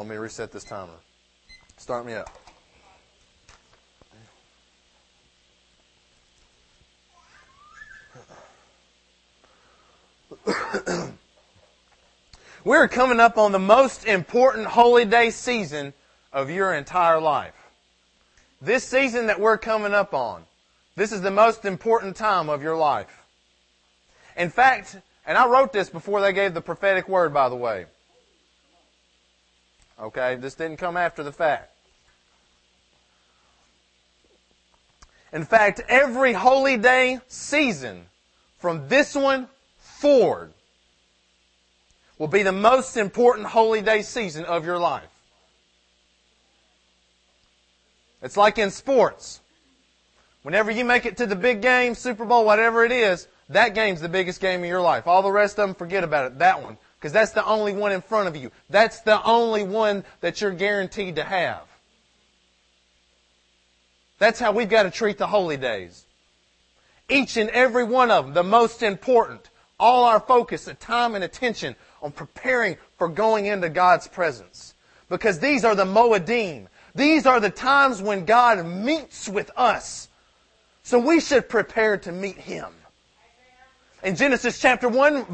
Let me reset this timer. Start me up. We're coming up on the most important holy day season of your entire life. This season that we're coming up on, this is the most important time of your life. In fact, and I wrote this before they gave the prophetic word, by the way. Okay, this didn't come after the fact. In fact, every holy day season from this one forward will be the most important holy day season of your life. It's like in sports. Whenever you make it to the big game, Super Bowl, whatever it is, that game's the biggest game of your life. All the rest of them, forget about it. That one. Because that's the only one in front of you. That's the only one that you're guaranteed to have. That's how we've got to treat the holy days. Each and every one of them, the most important. All our focus, the time and attention on preparing for going into God's presence. Because these are the Moedim. These are the times when God meets with us. So we should prepare to meet Him. In Genesis chapter 1,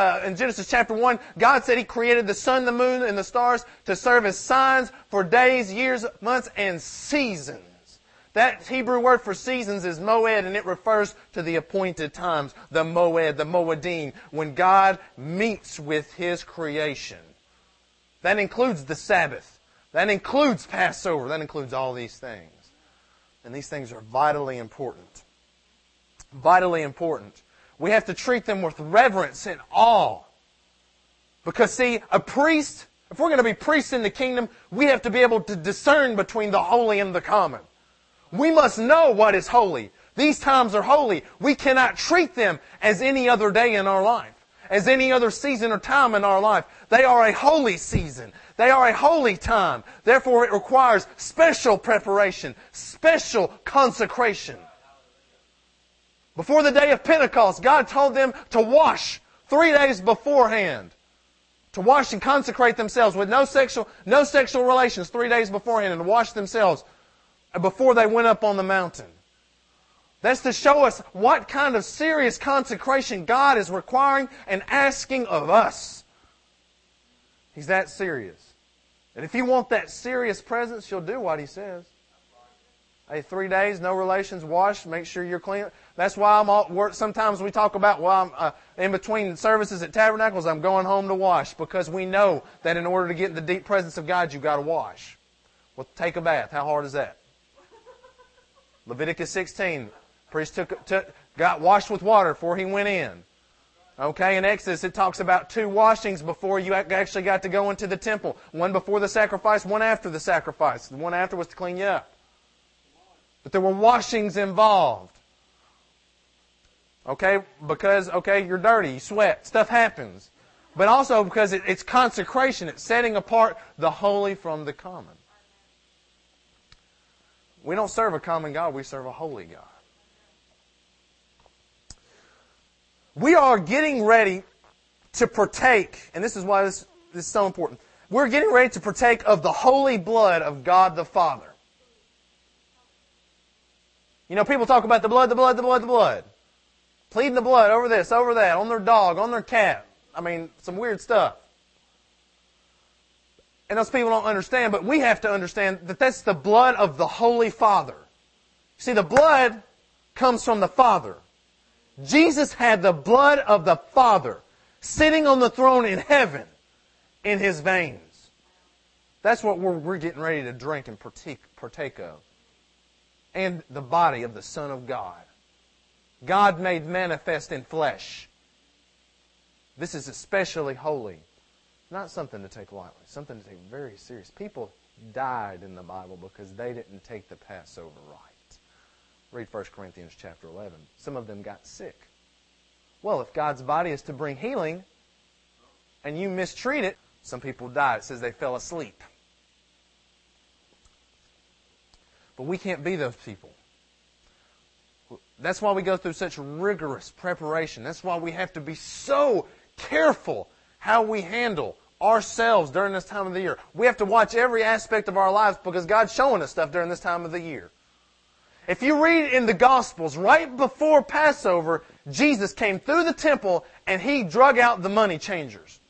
God said He created the sun, the moon, and the stars to serve as signs for days, years, months, and seasons. That Hebrew word for seasons is moed, and it refers to the appointed times, the moed, the moedim, when God meets with His creation. That includes the Sabbath. That includes Passover. That includes all these things. And these things are vitally important. Vitally important. We have to treat them with reverence and awe. Because see, a priest, if we're going to be priests in the kingdom, we have to be able to discern between the holy and the common. We must know what is holy. These times are holy. We cannot treat them as any other day in our life, as any other season or time in our life. They are a holy season. They are a holy time. Therefore, it requires special preparation, special consecration. Before the day of Pentecost, God told them to wash 3 days beforehand. To wash and consecrate themselves with no sexual relations 3 days beforehand, and to wash themselves before they went up on the mountain. That's to show us what kind of serious consecration God is requiring and asking of us. He's that serious. And if you want that serious presence, you'll do what He says. Hey, 3 days, no relations, wash, make sure you're clean. That's why sometimes we talk about, I'm in between services at Tabernacles, I'm going home to wash. Because we know that in order to get in the deep presence of God, you've got to wash. Well, take a bath. How hard is that? Leviticus 16, priest got washed with water before he went in. Okay, in Exodus it talks about 2 washings before you actually got to go into the temple. One before the sacrifice, one after the sacrifice. The one after was to clean you up. But there were washings involved. Okay, because, you're dirty, you sweat, stuff happens. But also because it's consecration, it's setting apart the holy from the common. We don't serve a common God, we serve a holy God. We are getting ready to partake, and this is why this is so important. We're getting ready to partake of the holy blood of God the Father. You know, people talk about the blood, the blood, the blood, the blood. Pleading the blood over this, over that, on their dog, on their cat. I mean, some weird stuff. And those people don't understand, but we have to understand that that's the blood of the Holy Father. See, the blood comes from the Father. Jesus had the blood of the Father sitting on the throne in heaven in His veins. That's what we're getting ready to drink and partake of. And the body of the Son of God. God made manifest in flesh. This is especially holy. Not something to take lightly. Something to take very serious. People died in the Bible because they didn't take the Passover right. Read 1 Corinthians chapter 11. Some of them got sick. Well, if God's body is to bring healing, and you mistreat it, some people died. It says they fell asleep. But we can't be those people. That's why we go through such rigorous preparation. That's why we have to be so careful how we handle ourselves during this time of the year. We have to watch every aspect of our lives because God's showing us stuff during this time of the year. If you read in the Gospels, right before Passover, Jesus came through the temple and He drug out the money changers.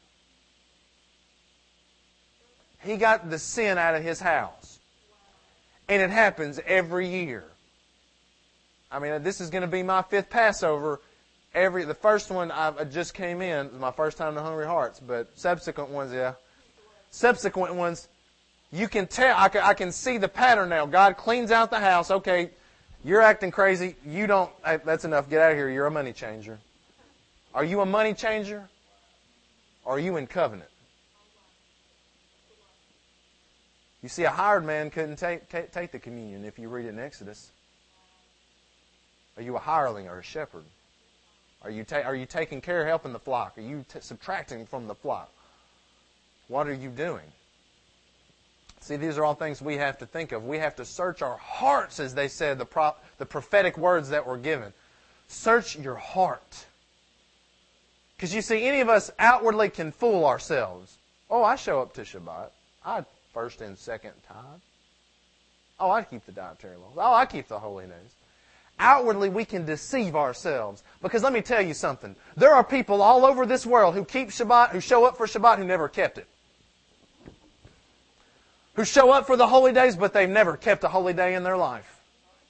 He got the sin out of His house. And it happens every year. I mean, this is going to be my 5th Passover. The first one I just came in. It was my first time to Hungry Hearts. But subsequent ones, yeah. Subsequent ones, you can tell. I can see the pattern now. God cleans out the house. Okay, you're acting crazy. You don't. That's enough. Get out of here. You're a money changer. Are you a money changer? Or are you in covenant? You see, a hired man couldn't take the communion if you read it in Exodus. Are you a hireling or a shepherd? Are you taking care of helping the flock? Are you subtracting from the flock? What are you doing? See, these are all things we have to think of. We have to search our hearts, as they said, the prophetic words that were given. Search your heart. Because you see, any of us outwardly can fool ourselves. Oh, I show up to Shabbat. I first and second tithe. Oh, I keep the dietary laws. Oh, I keep the holy days. Outwardly, we can deceive ourselves. Because let me tell you something. There are people all over this world who keep Shabbat, who show up for Shabbat, who never kept it. Who show up for the holy days, but they've never kept a holy day in their life.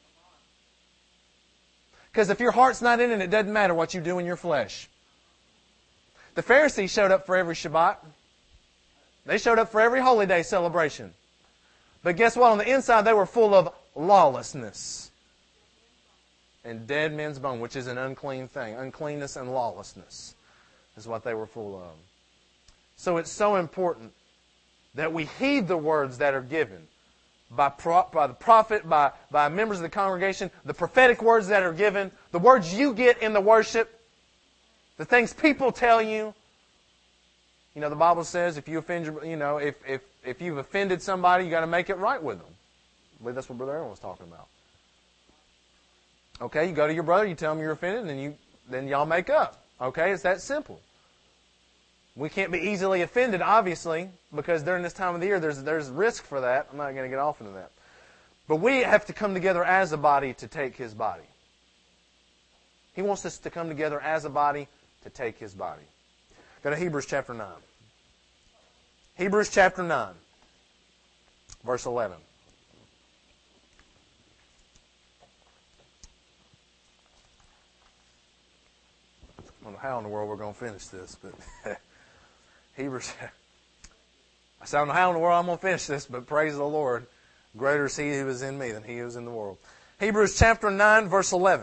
Because if your heart's not in it, it doesn't matter what you do in your flesh. The Pharisees showed up for every Shabbat. They showed up for every holy day celebration. But guess what? On the inside, they were full of lawlessness. And dead men's bone, which is an unclean thing. Uncleanness and lawlessness is what they were full of. So it's so important that we heed the words that are given by the prophet, by members of the congregation, the prophetic words that are given, the words you get in the worship, the things people tell you. You know, the Bible says if you offend if you've offended somebody, you got to make it right with them. I believe that's what Brother Aaron was talking about. Okay, you go to your brother, you tell him you're offended, and then y'all make up. Okay, it's that simple. We can't be easily offended, obviously, because during this time of the year, there's risk for that. I'm not going to get off into that. But we have to come together as a body to take His body. He wants us to come together as a body to take His body. Go to Hebrews chapter 9. Hebrews chapter 9, verse 11. I don't know how in the world we're going to finish this, but Hebrews. I don't know how in the world I'm going to finish this, but praise the Lord. Greater is He who is in me than he who is in the world. Hebrews chapter 9, verse 11.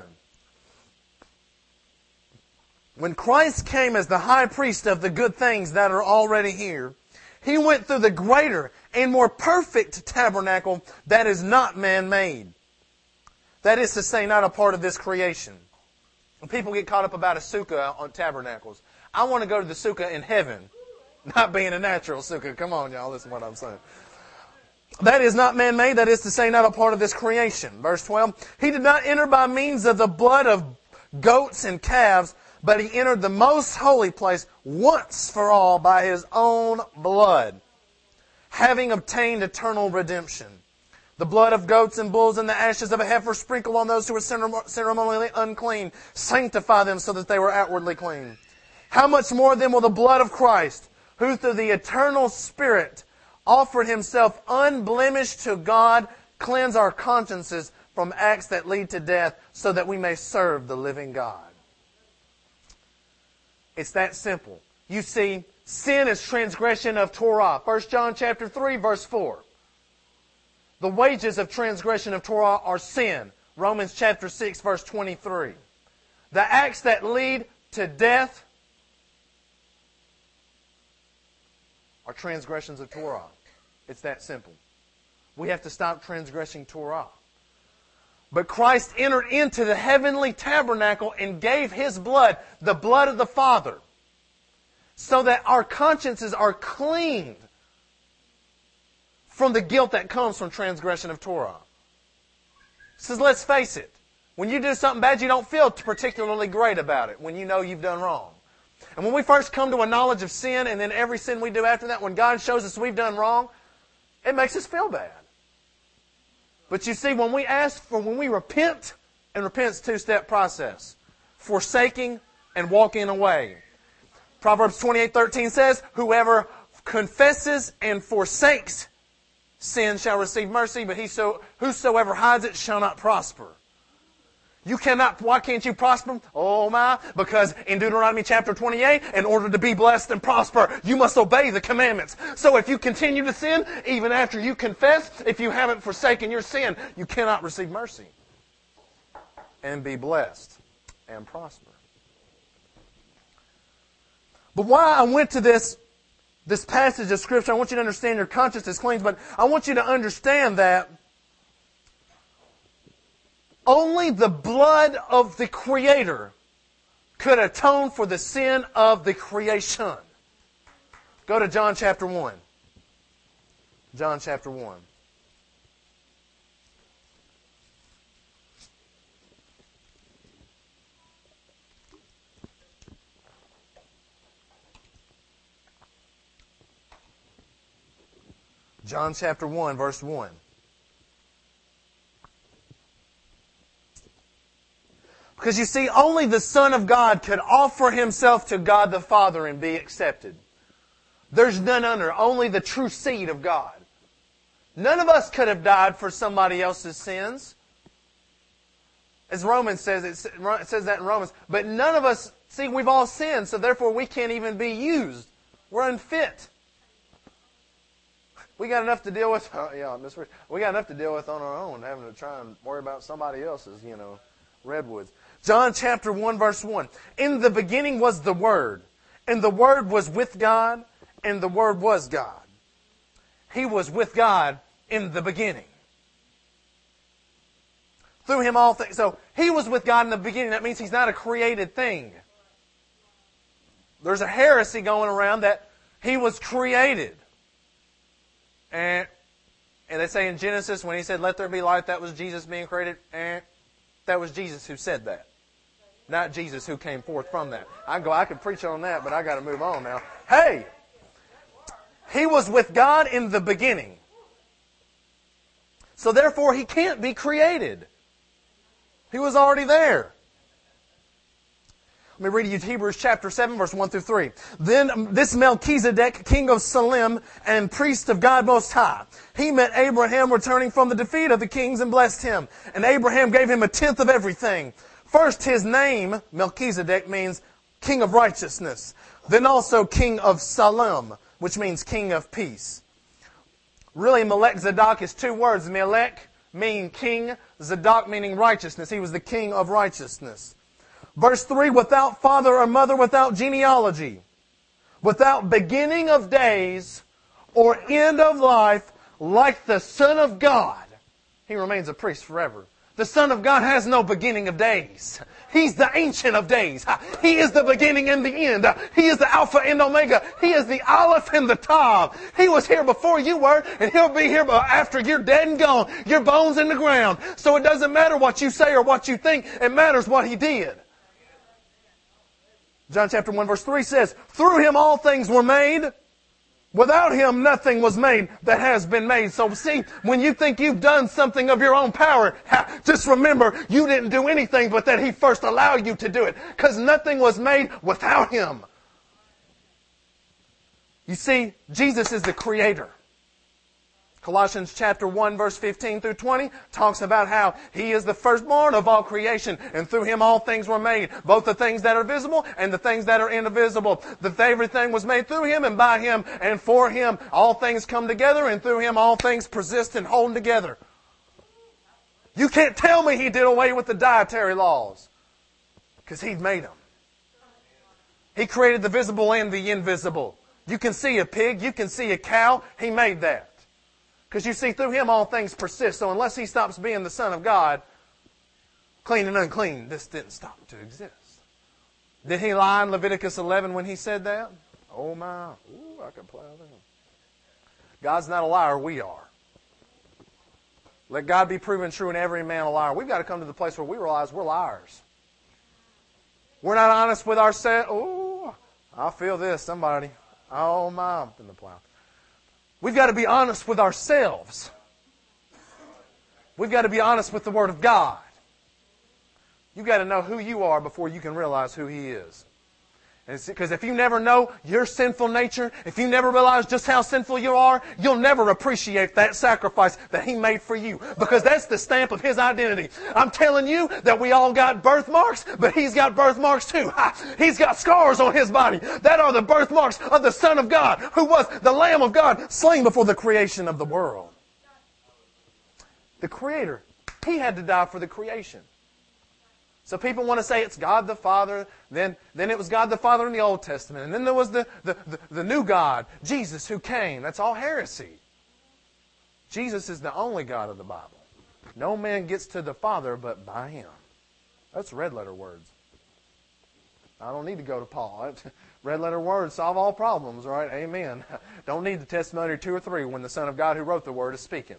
When Christ came as the high priest of the good things that are already here, He went through the greater and more perfect tabernacle that is not man-made. That is to say, not a part of this creation. People get caught up about a sukkah on tabernacles. I want to go to the sukkah in heaven, not being a natural sukkah. Come on, y'all, listen to what I'm saying. That is not man-made, that is to say, not a part of this creation. Verse 12, He did not enter by means of the blood of goats and calves, but He entered the most holy place once for all by His own blood, having obtained eternal redemption. The blood of goats and bulls and the ashes of a heifer sprinkled on those who were ceremonially unclean, sanctify them so that they were outwardly clean. How much more then will the blood of Christ, who through the eternal Spirit offered Himself unblemished to God, cleanse our consciences from acts that lead to death, so that we may serve the living God. It's that simple. You see, sin is transgression of Torah. 1 John chapter 3, verse 4. The wages of transgression of Torah are sin. Romans chapter 6, verse 23. The acts that lead to death are transgressions of Torah. It's that simple. We have to stop transgressing Torah. But Christ entered into the heavenly tabernacle and gave His blood, the blood of the Father, so that our consciences are cleaned from the guilt that comes from transgression of Torah. He says, let's face it. When you do something bad, you don't feel particularly great about it when you know you've done wrong. And when we first come to a knowledge of sin, and then every sin we do after that, when God shows us we've done wrong, it makes us feel bad. But you see, when we repent, and repent's a two-step process, forsaking and walking away. Proverbs 28:13 says, whoever confesses and forsakes sin shall receive mercy, but whosoever hides it shall not prosper. Why can't you prosper? Oh my, because in Deuteronomy chapter 28, in order to be blessed and prosper, you must obey the commandments. So if you continue to sin, even after you confess, if you haven't forsaken your sin, you cannot receive mercy and be blessed and prosper. But why I went to this passage of Scripture, I want you to understand your conscience is cleansed, but I want you to understand that only the blood of the Creator could atone for the sin of the creation. Go to John chapter 1. John chapter 1. John chapter 1, verse 1. Because you see, only the Son of God could offer Himself to God the Father and be accepted. There's none other, only the true seed of God. None of us could have died for somebody else's sins. As Romans says, it says that in Romans. But none of us, see, we've all sinned, so therefore we can't even be used. We're unfit. We got enough to deal with. We got enough to deal with on our own, having to try and worry about somebody else's, redwoods. John chapter 1, verse 1. In the beginning was the Word, and the Word was with God, and the Word was God. He was with God in the beginning. Through Him all things. So He was with God in the beginning. That means He's not a created thing. There's a heresy going around that He was created. And they say in Genesis, when He said, let there be light, that was Jesus being created. That was Jesus who said that. Not Jesus who came forth from that. I could preach on that, but I got to move on now. Hey! He was with God in the beginning. So therefore, He can't be created. He was already there. Let me read you Hebrews chapter 7, verse 1 through 3. Then this Melchizedek, king of Salem and priest of God Most High, he met Abraham returning from the defeat of the kings and blessed him. And Abraham gave him a tenth of everything. First, his name, Melchizedek, means king of righteousness. Then also king of Salem, which means king of peace. Really, Melech Zadok is two words. Melech meaning king, Zadok meaning righteousness. He was the king of righteousness. Verse 3, without father or mother, without genealogy, without beginning of days or end of life, like the Son of God, He remains a priest forever. The Son of God has no beginning of days. He's the Ancient of Days. He is the beginning and the end. He is the Alpha and Omega. He is the Aleph and the Tav. He was here before you were, and He'll be here after you're dead and gone. Your bones in the ground. So it doesn't matter what you say or what you think. It matters what He did. John chapter 1 verse 3 says, through Him all things were made. Without Him nothing was made that has been made. So see, when you think you've done something of your own power, just remember you didn't do anything but that He first allowed you to do it. Because nothing was made without Him. You see, Jesus is the Creator. Colossians chapter 1 verse 15 through 20 talks about how He is the firstborn of all creation, and through Him all things were made, both the things that are visible and the things that are invisible. Everything was made through Him and by Him and for Him. All things come together, and through Him all things persist and hold together. You can't tell me He did away with the dietary laws, because He made them. He created the visible and the invisible. You can see a pig, you can see a cow, He made that. Because you see, through Him all things persist. So unless He stops being the Son of God, clean and unclean, this didn't stop to exist. Did He lie in Leviticus 11 when He said that? Oh my, ooh, I can plow that. God's not a liar, we are. Let God be proven true and every man a liar. We've got to come to the place where we realize we're liars. We're not honest with ourselves. Oh, I feel this, somebody. Oh my, I'm in the plow. We've got to be honest with ourselves. We've got to be honest with the Word of God. You've got to know who you are before you can realize who He is. Because if you never know your sinful nature, if you never realize just how sinful you are, you'll never appreciate that sacrifice that He made for you. Because that's the stamp of His identity. I'm telling you that we all got birthmarks, but He's got birthmarks too. He's got scars on His body. That are the birthmarks of the Son of God, who was the Lamb of God, slain before the creation of the world. The Creator, He had to die for the creation. So people want to say it's God the Father, then it was God the Father in the Old Testament, and then there was the new God, Jesus, who came. That's all heresy. Jesus is the only God of the Bible. No man gets to the Father but by Him. That's red letter words. I don't need to go to Paul. Red letter words solve all problems, right? Amen. Don't need the testimony of 2 or 3 when the Son of God who wrote the Word is speaking.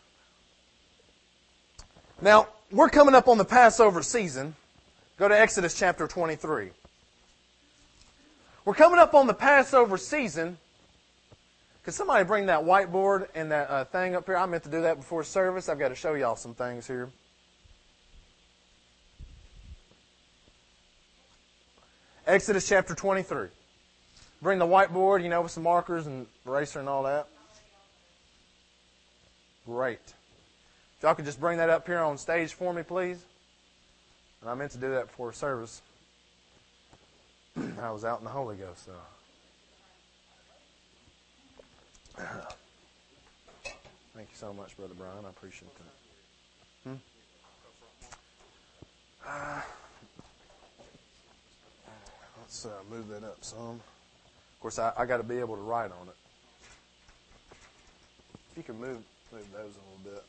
Now, we're coming up on the Passover season. Go to Exodus chapter 23. We're coming up on the Passover season. Could somebody bring that whiteboard and that thing up here? I meant to do that before service. I've got to show y'all some things here. Exodus chapter 23. Bring the whiteboard, with some markers and eraser and all that. Great. If y'all could just bring that up here on stage for me, please. And I meant to do that before service. I was out in the Holy Ghost, though. Thank you so much, Brother Brian. I appreciate that. Let's move that up some. Of course, I got to be able to write on it. If you can move those a little bit.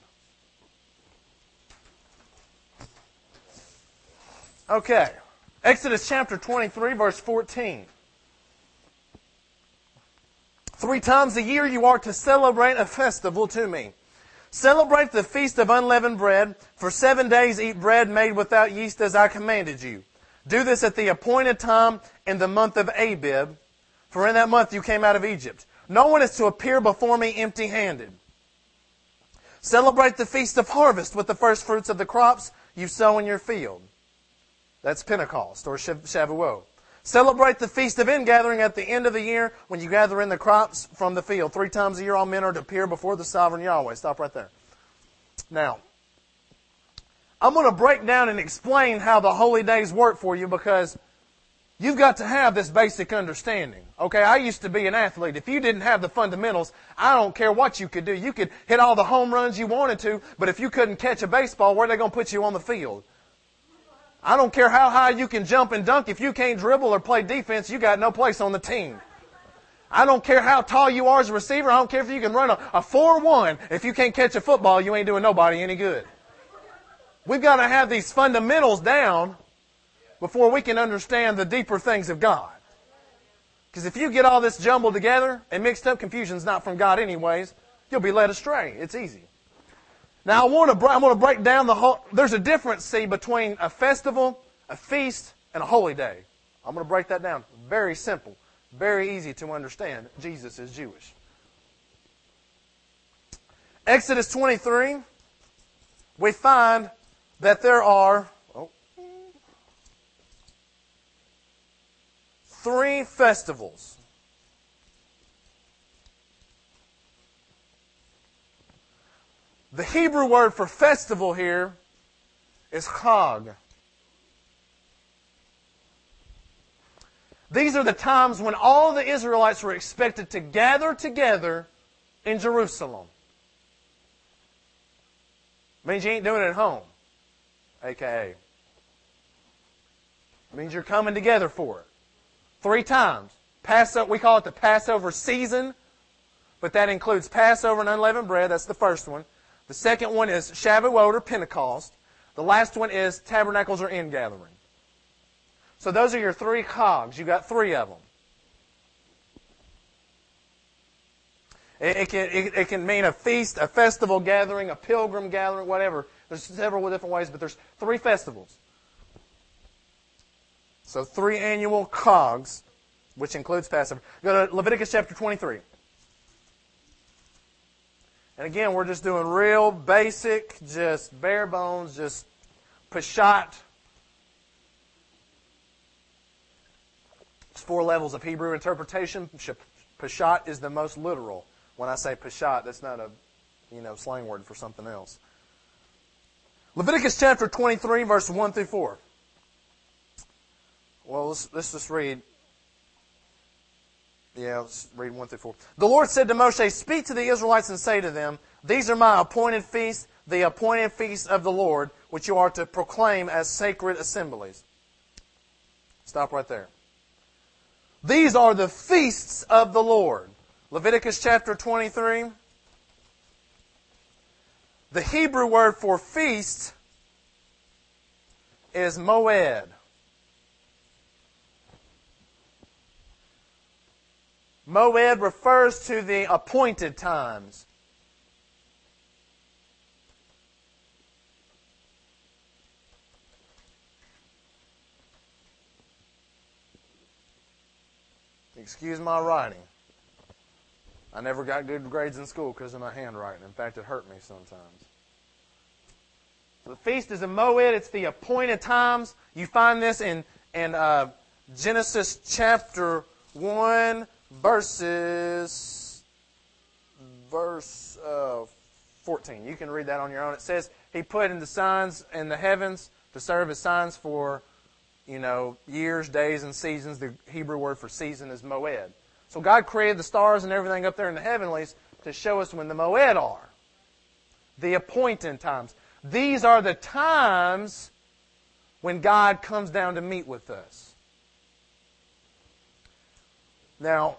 Okay, Exodus chapter 23, verse 14. 3 times a year you are to celebrate a festival to me. Celebrate the feast of unleavened bread. For 7 days eat bread made without yeast as I commanded you. Do this at the appointed time in the month of Abib. For in that month you came out of Egypt. No one is to appear before me empty-handed. Celebrate the feast of harvest with the first fruits of the crops you sow in your field. That's Pentecost or Shavuot. Celebrate the feast of ingathering at the end of the year when you gather in the crops from the field. 3 times a year all men are to appear before the sovereign Yahweh. Stop right there. Now, I'm going to break down and explain how the holy days work for you because you've got to have this basic understanding. Okay, I used to be an athlete. If you didn't have the fundamentals, I don't care what you could do. You could hit all the home runs you wanted to, but if you couldn't catch a baseball, where are they going to put you on the field? I don't care how high you can jump and dunk. If you can't dribble or play defense, you got no place on the team. I don't care how tall you are as a receiver. I don't care if you can run a 4-1. If you can't catch a football, you ain't doing nobody any good. We've got to have these fundamentals down before we can understand the deeper things of God. Because if you get all this jumbled together and mixed up, confusion's not from God anyways. You'll be led astray. It's easy. Now, I'm going to break down the whole. There's a difference, see, between a festival, a feast, and a holy day. I'm going to break that down. Very simple. Very easy to understand. Jesus is Jewish. Exodus 23, we find that there are 3 festivals. The Hebrew word for festival here is Chag. These are the times when all the Israelites were expected to gather together in Jerusalem. Means you ain't doing it at home, a.k.a. Means you're coming together for it. 3 times. Passover, we call it the Passover season, but that includes Passover and unleavened bread. That's the first one. The second one is Shavuot or Pentecost. The last one is Tabernacles or Ingathering. So those are your 3 cogs. You got 3 of them. It can mean a feast, a festival gathering, a pilgrim gathering, whatever. There's several different ways, but there's 3 festivals. So 3 annual cogs which includes Passover. Go to Leviticus chapter 23. And again, we're just doing real basic, just bare bones, just Peshat. There's 4 levels of Hebrew interpretation. Peshat is the most literal. When I say Peshat, that's not a slang word for something else. Leviticus chapter 23, verse 1 through 4. Well, let's just read. Yeah, let's read 1 through 4. The Lord said to Moshe, "Speak to the Israelites and say to them, these are my appointed feasts, the appointed feasts of the Lord, which you are to proclaim as sacred assemblies." Stop right there. These are the feasts of the Lord. Leviticus chapter 23. The Hebrew word for feast is moed. Moed refers to the appointed times. Excuse my writing. I never got good grades in school because of my handwriting. In fact, it hurt me sometimes. So the feast is a moed. It's the appointed times. You find this in Genesis chapter 1, verse 14. You can read that on your own. It says, He put in the signs in the heavens to serve as signs for, years, days, and seasons. The Hebrew word for season is moed. So God created the stars and everything up there in the heavenlies to show us when the moed are. The appointed times. These are the times when God comes down to meet with us. Now,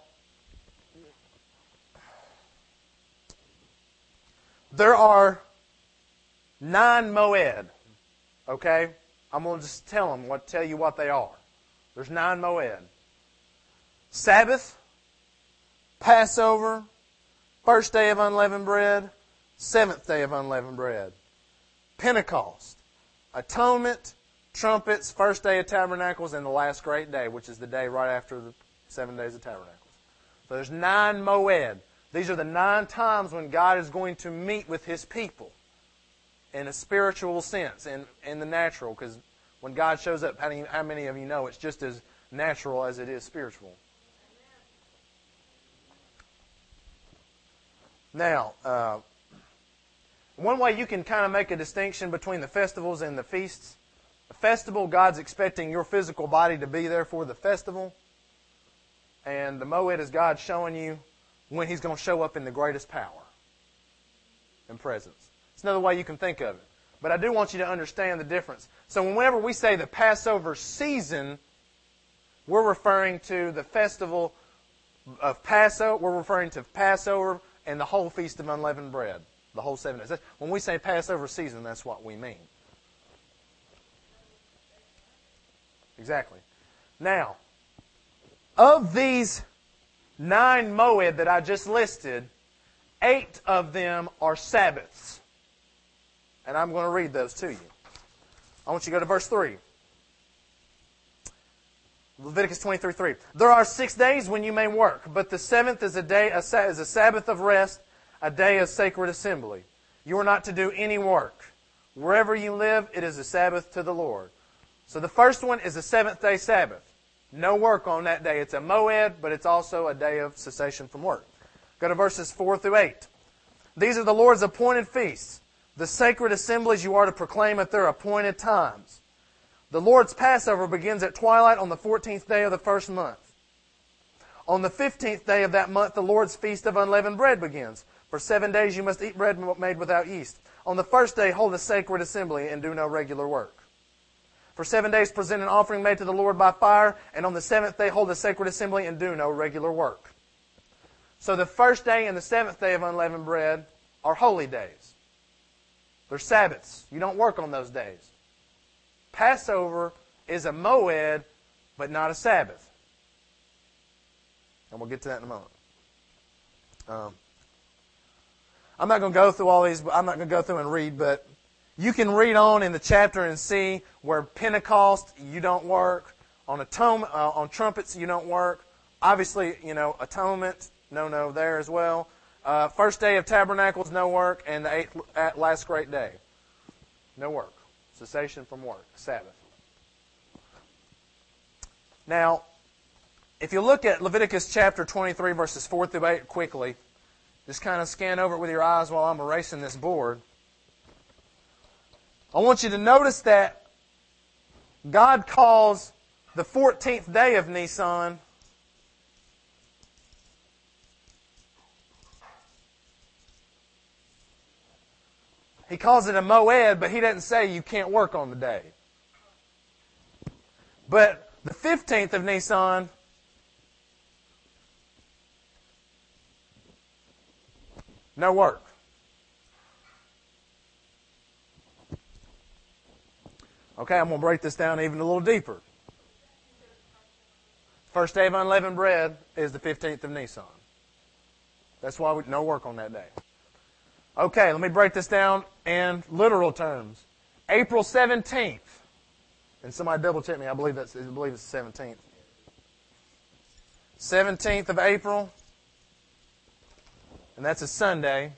there are 9 moed. Okay? I'm going to just tell you what they are. There's 9 moed. Sabbath, Passover, first day of unleavened bread, 7th day of unleavened bread, Pentecost, Atonement, trumpets, first day of Tabernacles, and the last great day, which is the day right after the 7 days of Tabernacles. So there's 9 moed. These are the 9 times when God is going to meet with His people in a spiritual sense, in the natural, because when God shows up, how many of you know it's just as natural as it is spiritual? Now, one way you can kind of make a distinction between the festivals and the feasts. A festival, God's expecting your physical body to be there for the festival. And the moed is God showing you when He's going to show up in the greatest power and presence. It's another way you can think of it. But I do want you to understand the difference. So whenever we say the Passover season, we're referring to the festival of Passover. We're referring to Passover and the whole Feast of Unleavened Bread, the whole 7 days. When we say Passover season, that's what we mean. Exactly. Now, of these 9 moed that I just listed, 8 of them are Sabbaths. And I'm going to read those to you. I want you to go to verse 3. Leviticus 23:3. There are 6 days when you may work, but the 7th is a Sabbath of rest, a day of sacred assembly. You are not to do any work. Wherever you live, it is a Sabbath to the Lord. So the first one is a 7th day Sabbath. No work on that day. It's a moed, but it's also a day of cessation from work. Go to verses 4 through 8. These are the Lord's appointed feasts, the sacred assemblies you are to proclaim at their appointed times. The Lord's Passover begins at twilight on the 14th day of the first month. On the 15th day of that month, the Lord's Feast of Unleavened Bread begins. For 7 days you must eat bread made without yeast. On the first day, hold a sacred assembly and do no regular work. For 7 days, present an offering made to the Lord by fire, and on the 7th day, hold a sacred assembly and do no regular work. So the first day and the 7th day of unleavened bread are holy days. They're Sabbaths. You don't work on those days. Passover is a moed, but not a Sabbath. And we'll get to that in a moment. I'm not going to go through all these. I'm not going to go through and read, but you can read on in the chapter and see where Pentecost, you don't work. On trumpets, you don't work. obviously, atonement, no there as well. First day of tabernacles, no work, and the last great day, no work. Cessation from work, Sabbath. Now, if you look at Leviticus chapter 23, verses 4 through 8 quickly, just kind of scan over it with your eyes while I'm erasing this board. I want you to notice that God calls the 14th day of Nisan He calls it a moed, but He doesn't say you can't work on the day. But the 15th of Nisan, no work. Okay, I'm going to break this down even a little deeper. First day of unleavened bread is the 15th of Nisan. That's why no work on that day. Okay, let me break this down in literal terms. April 17th. And somebody double check me. I believe it's the 17th. 17th of April. And that's a Sunday.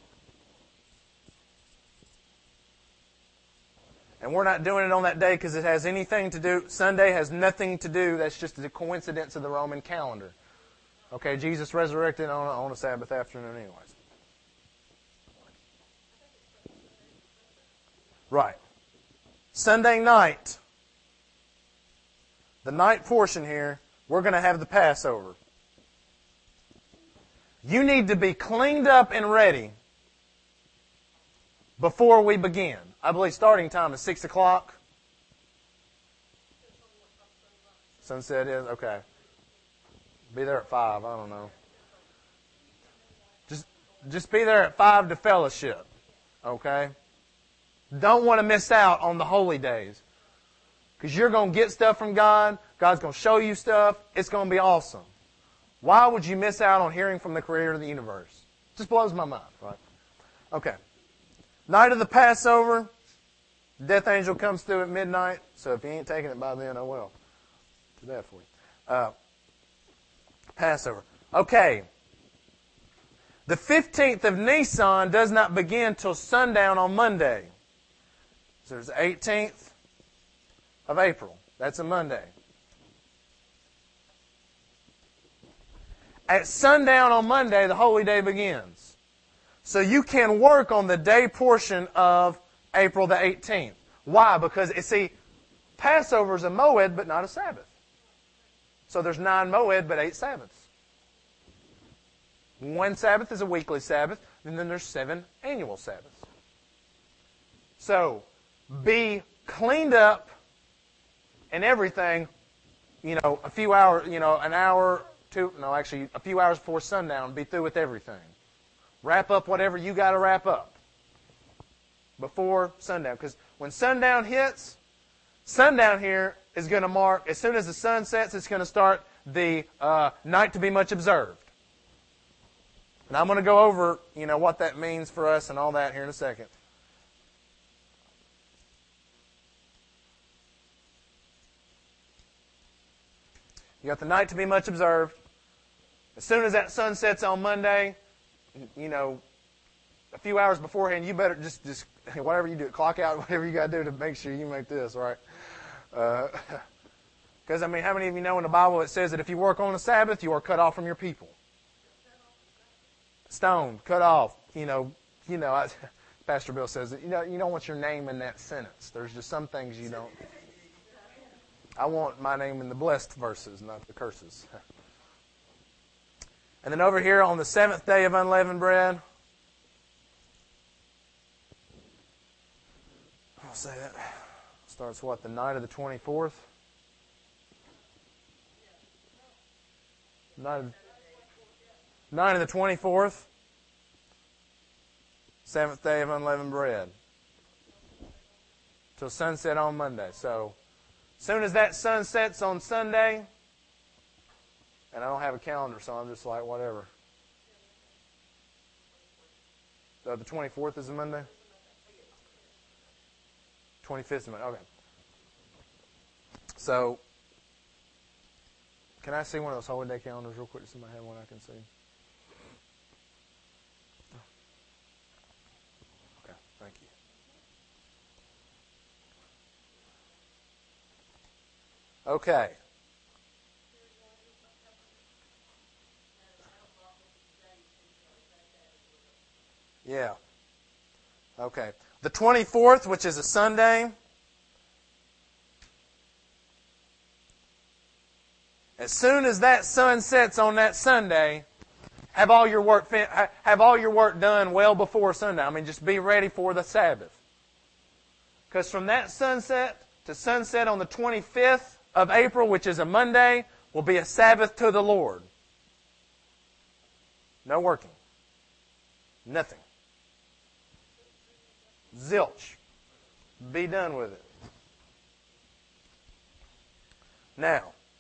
And we're not doing it on that day because it has anything to do. Sunday has nothing to do. That's just a coincidence of the Roman calendar. Okay, Jesus resurrected on a Sabbath afternoon anyways. Right. Sunday night, the night portion here, we're going to have the Passover. You need to be cleaned up and ready before we begin. I believe starting time is 6 o'clock. Sunset is? Okay. Be there at 5. I don't know. Just be there at 5 to fellowship. Okay? Don't want to miss out on the holy days. Because you're going to get stuff from God. God's going to show you stuff. It's going to be awesome. Why would you miss out on hearing from the Creator of the universe? Just blows my mind, right? Okay. Night of the Passover. Death angel comes through at midnight. So if you ain't taking it by then, oh well. Too bad for you. Passover. Okay. The 15th of Nisan does not begin till sundown on Monday. So there's the 18th of April. That's a Monday. At sundown on Monday, the holy day begins. So you can work on the day portion of April the 18th. Why? Because, Passover is a moed, but not a Sabbath. So there's 9 moed, but 8 Sabbaths. One Sabbath is a weekly Sabbath, and then there's 7 annual Sabbaths. So, be cleaned up and everything, a few hours, an hour, a few hours before sundown, be through with everything. Wrap up whatever you got to wrap up before sundown. Because when sundown hits, sundown here is going to mark, as soon as the sun sets, it's going to start the night to be much observed. And I'm going to go over, what that means for us and all that here in a second. You got the night to be much observed. As soon as that sun sets on Monday, a few hours beforehand, you better just whatever you do, clock out, whatever you got to do to make sure you make this, right? Because, how many of you know in the Bible it says that if you work on the Sabbath, you are cut off from your people? Stoned, cut off. Pastor Bill says that, you don't want your name in that sentence. There's just some things you don't. I want my name in the blessed verses, not the curses. And then over here on the 7th day of unleavened bread, I'll say that starts the night of the 24th? Night of the 24th, 7th day of unleavened bread, till sunset on Monday. So, as soon as that sun sets on Sunday, and I don't have a calendar, so I'm just like, whatever. The 24th is a Monday? 25th is a Monday, okay. So, Can I see one of those holiday calendars real quick? Does somebody have one I can see? Okay, thank you. Okay. Yeah. Okay. The 24th, which is a Sunday. As soon as that sun sets on that Sunday, have all your work done well before Sunday. I mean, just be ready for the Sabbath. Because from that sunset to sunset on the 25th of April, which is a Monday, will be a Sabbath to the Lord. No working. Nothing. Zilch. Be done with it. Now,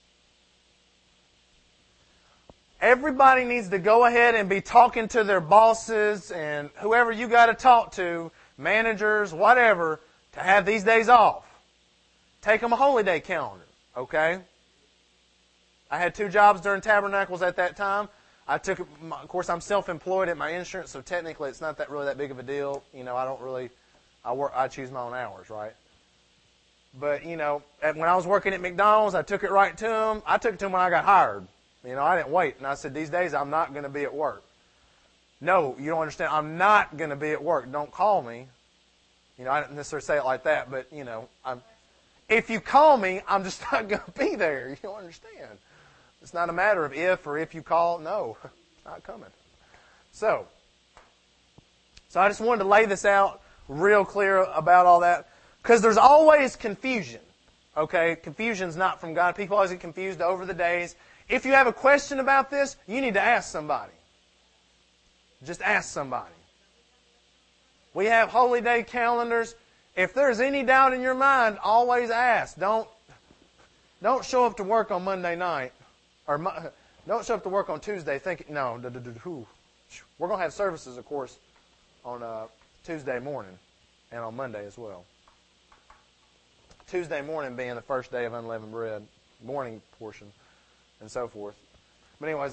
everybody needs to go ahead and be talking to their bosses and whoever you got to talk to, managers, whatever, to have these days off. Take them a holy day calendar, okay? I had 2 jobs during Tabernacles at that time. Of course, I'm self-employed at my insurance, so technically it's not really that big of a deal. You know, I choose my own hours, right? But, you know, when I was working at McDonald's, I took it right to them. I took it to them when I got hired. You know, I didn't wait. And I said, these days I'm not going to be at work. No, you don't understand. I'm not going to be at work. Don't call me. You know, I didn't necessarily say it like that, but, you know, if you call me, I'm just not going to be there. You don't understand. It's not a matter of if or if you call. No, it's not coming. So I just wanted to lay this out real clear about all that. Because there's always confusion. Okay? Confusion's not from God. People always get confused over the days. If you have a question about this, you need to ask somebody. Just ask somebody. We have holy day calendars. If there's any doubt in your mind, always ask. Don't show up to work on Monday night. Or don't show up to work on Tuesday thinking, no, we're going to have services, of course, on Tuesday morning and on Monday as well. Tuesday morning being the first day of unleavened bread, morning portion, and so forth. But anyways,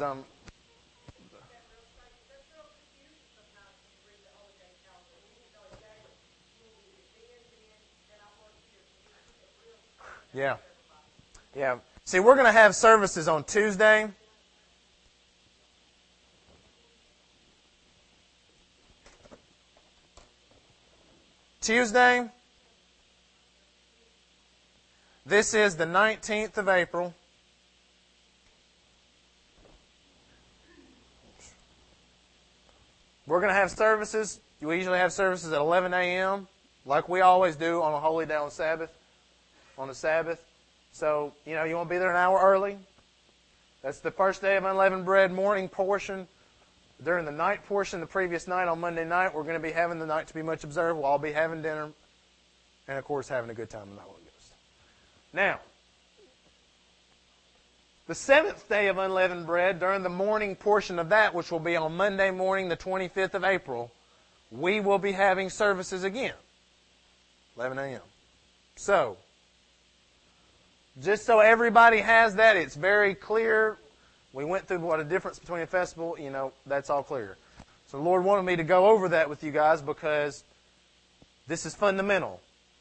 yeah. See, we're going to have services on Tuesday. This is the 19th of April. We're going to have services. We usually have services at 11 a.m., like we always do on a holy day on the Sabbath. So, you know, you want to be there an hour early. That's the first day of unleavened bread morning portion. During the night portion, the previous night on Monday night, we're going to be having the night to be much observed. We'll all be having dinner and, of course, having a good time in the Holy Ghost. Now, the 7th day of unleavened bread, during the morning portion of that, which will be on Monday morning, the 25th of April, we will be having services again, 11 a.m. So, just so everybody has that, it's very clear. We went through what a difference between a festival, you know, that's all clear. So the Lord wanted me to go over that with you guys because this is fundamental.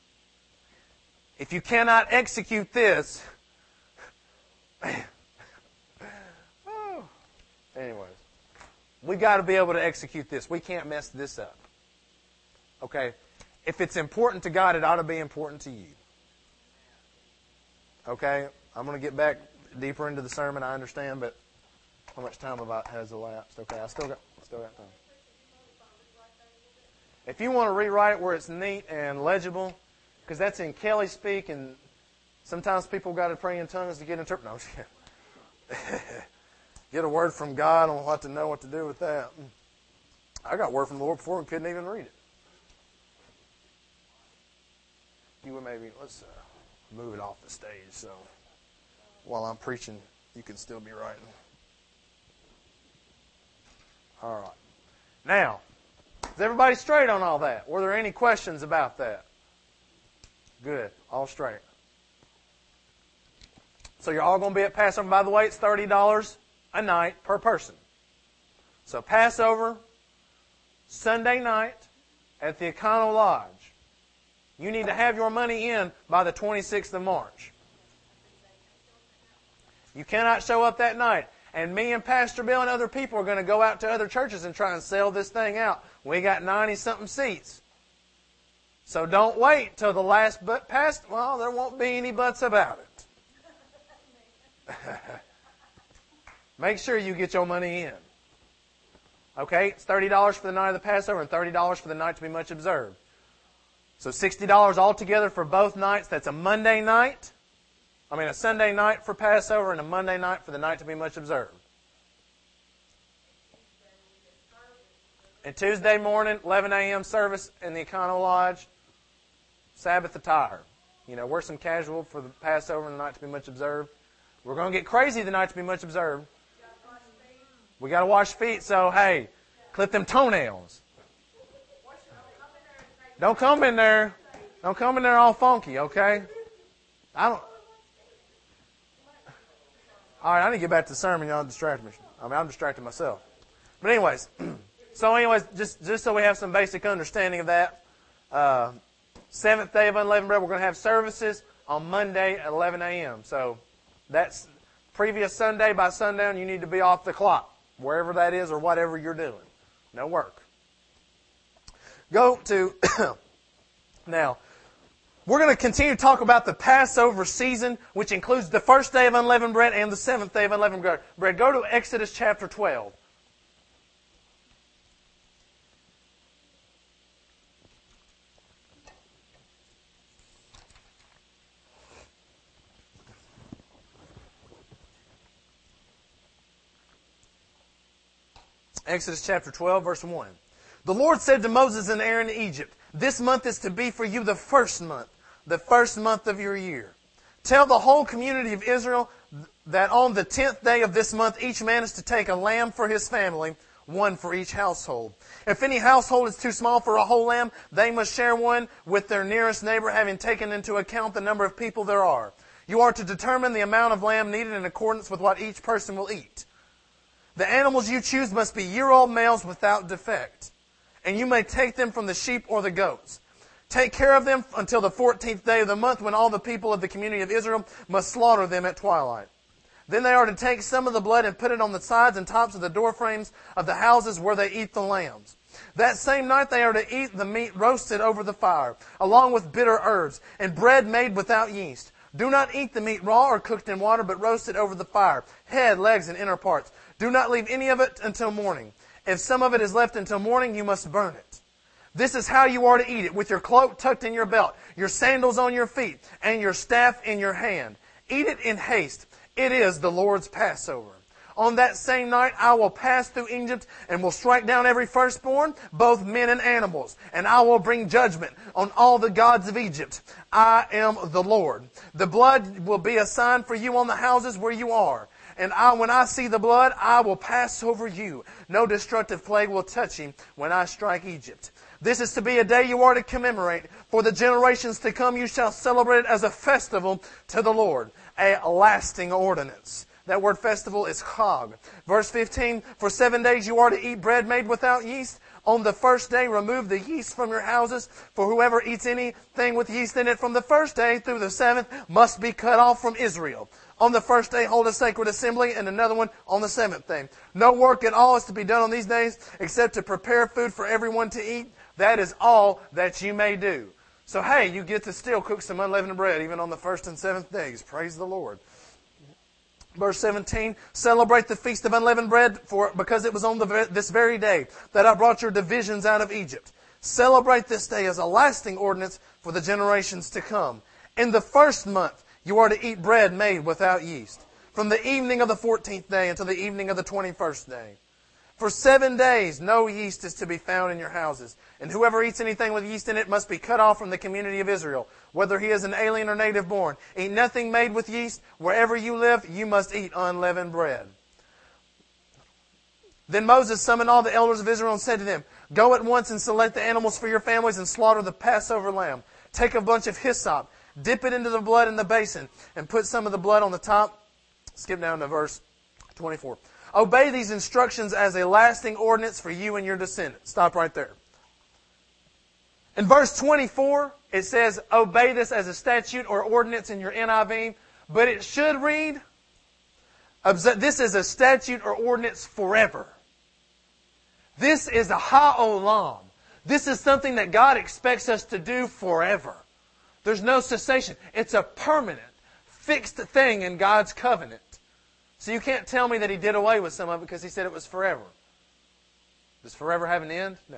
If you cannot execute this, anyways, we got to be able to execute this. We can't mess this up. Okay? If it's important to God, it ought to be important to you. Okay? I'm going to get back deeper into the sermon, I understand, but how much time has elapsed? Okay, I still got time. If you want to rewrite it where it's neat and legible, because that's in Kelly speak, and sometimes people got to pray in tongues to get interpreted. No, I'm just kidding. Get a word from God on what to know what to do with that. I got word from the Lord before and couldn't even read it. You would maybe, let's move it off the stage so while I'm preaching, you can still be writing. All right. Now, is everybody straight on all that? Were there any questions about that? Good. All straight. So you're all going to be at Passover. By the way, it's $30 a night per person. So Passover, Sunday night at the Econo Lodge. You need to have your money in by the 26th of March. You cannot show up that night. And me and Pastor Bill and other people are going to go out to other churches and try and sell this thing out. We got 90-something seats. So don't wait till the last but past. Well, there won't be any buts about it. Make sure you get your money in. Okay, it's $30 for the night of the Passover and $30 for the night to be much observed. So $60 altogether for both nights. That's a Monday night. A Sunday night for Passover and a Monday night for the night to be much observed. And Tuesday morning, 11 a.m. service in the Econo Lodge. Sabbath attire. Wear some casual for the Passover and the night to be much observed. We're going to get crazy the night to be much observed. We got to wash feet, so hey, clip them toenails. Don't come in there. Don't come in there all funky, okay? All right, I need to get back to the sermon. Y'all distract me. I'm distracting myself. But anyways, just so we have some basic understanding of that, seventh day of unleavened bread, we're going to have services on Monday at 11 a.m. So that's previous Sunday. By sundown, you need to be off the clock, wherever that is or whatever you're doing. No work. Go to, now, we're going to continue to talk about the Passover season, which includes the first day of unleavened bread and the seventh day of unleavened bread. Go to Exodus chapter 12. Exodus chapter 12, verse 1. The Lord said to Moses and Aaron in Egypt, "This month is to be for you the first month of your year. Tell the whole community of Israel that on the 10th day of this month, each man is to take a lamb for his family, one for each household. If any household is too small for a whole lamb, they must share one with their nearest neighbor, having taken into account the number of people there are. You are to determine the amount of lamb needed in accordance with what each person will eat. The animals you choose must be year-old males without defect, and you may take them from the sheep or the goats. Take care of them until the 14th day of the month, when all the people of the community of Israel must slaughter them at twilight. Then they are to take some of the blood and put it on the sides and tops of the door frames of the houses where they eat the lambs. That same night they are to eat the meat roasted over the fire, along with bitter herbs, and bread made without yeast. Do not eat the meat raw or cooked in water, but roast it over the fire, head, legs, and inner parts. Do not leave any of it until morning. If some of it is left until morning, you must burn it. This is how you are to eat it, with your cloak tucked in your belt, your sandals on your feet, and your staff in your hand. Eat it in haste. It is the Lord's Passover. On that same night I will pass through Egypt and will strike down every firstborn, both men and animals, and I will bring judgment on all the gods of Egypt. I am the Lord. The blood will be a sign for you on the houses where you are. And when I see the blood, I will pass over you. No destructive plague will touch you when I strike Egypt. This is to be a day you are to commemorate. For the generations to come you shall celebrate it as a festival to the Lord, a lasting ordinance. That word festival is chag. Verse 15, for 7 days you are to eat bread made without yeast. On the first day remove the yeast from your houses. For whoever eats anything with yeast in it from the first day through the seventh must be cut off from Israel. On the first day hold a sacred assembly, and another one on the seventh day. No work at all is to be done on these days except to prepare food for everyone to eat. That is all that you may do. So hey, you get to still cook some unleavened bread even on the first and seventh days. Praise the Lord. Verse 17, celebrate the feast of unleavened bread because it was on this very day that I brought your divisions out of Egypt. Celebrate this day as a lasting ordinance for the generations to come. In the first month, you are to eat bread made without yeast, from the evening of the 14th day until the evening of the 21st day. For 7 days, no yeast is to be found in your houses, and whoever eats anything with yeast in it must be cut off from the community of Israel, whether he is an alien or native born. Eat nothing made with yeast. Wherever you live, you must eat unleavened bread. Then Moses summoned all the elders of Israel and said to them, go at once and select the animals for your families and slaughter the Passover lamb. Take a bunch of hyssop Dip it into the blood in the basin and put some of the blood on the top. Skip down to verse 24. Obey these instructions as a lasting ordinance for you and your descendants. Stop right there. In verse 24, it says, obey this as a statute or ordinance in your NIV, but it should read, this is a statute or ordinance forever. This is a ha'olam. This is something that God expects us to do forever. There's no cessation. It's a permanent, fixed thing in God's covenant. So you can't tell me that He did away with some of it because He said it was forever. Does forever have an end? No.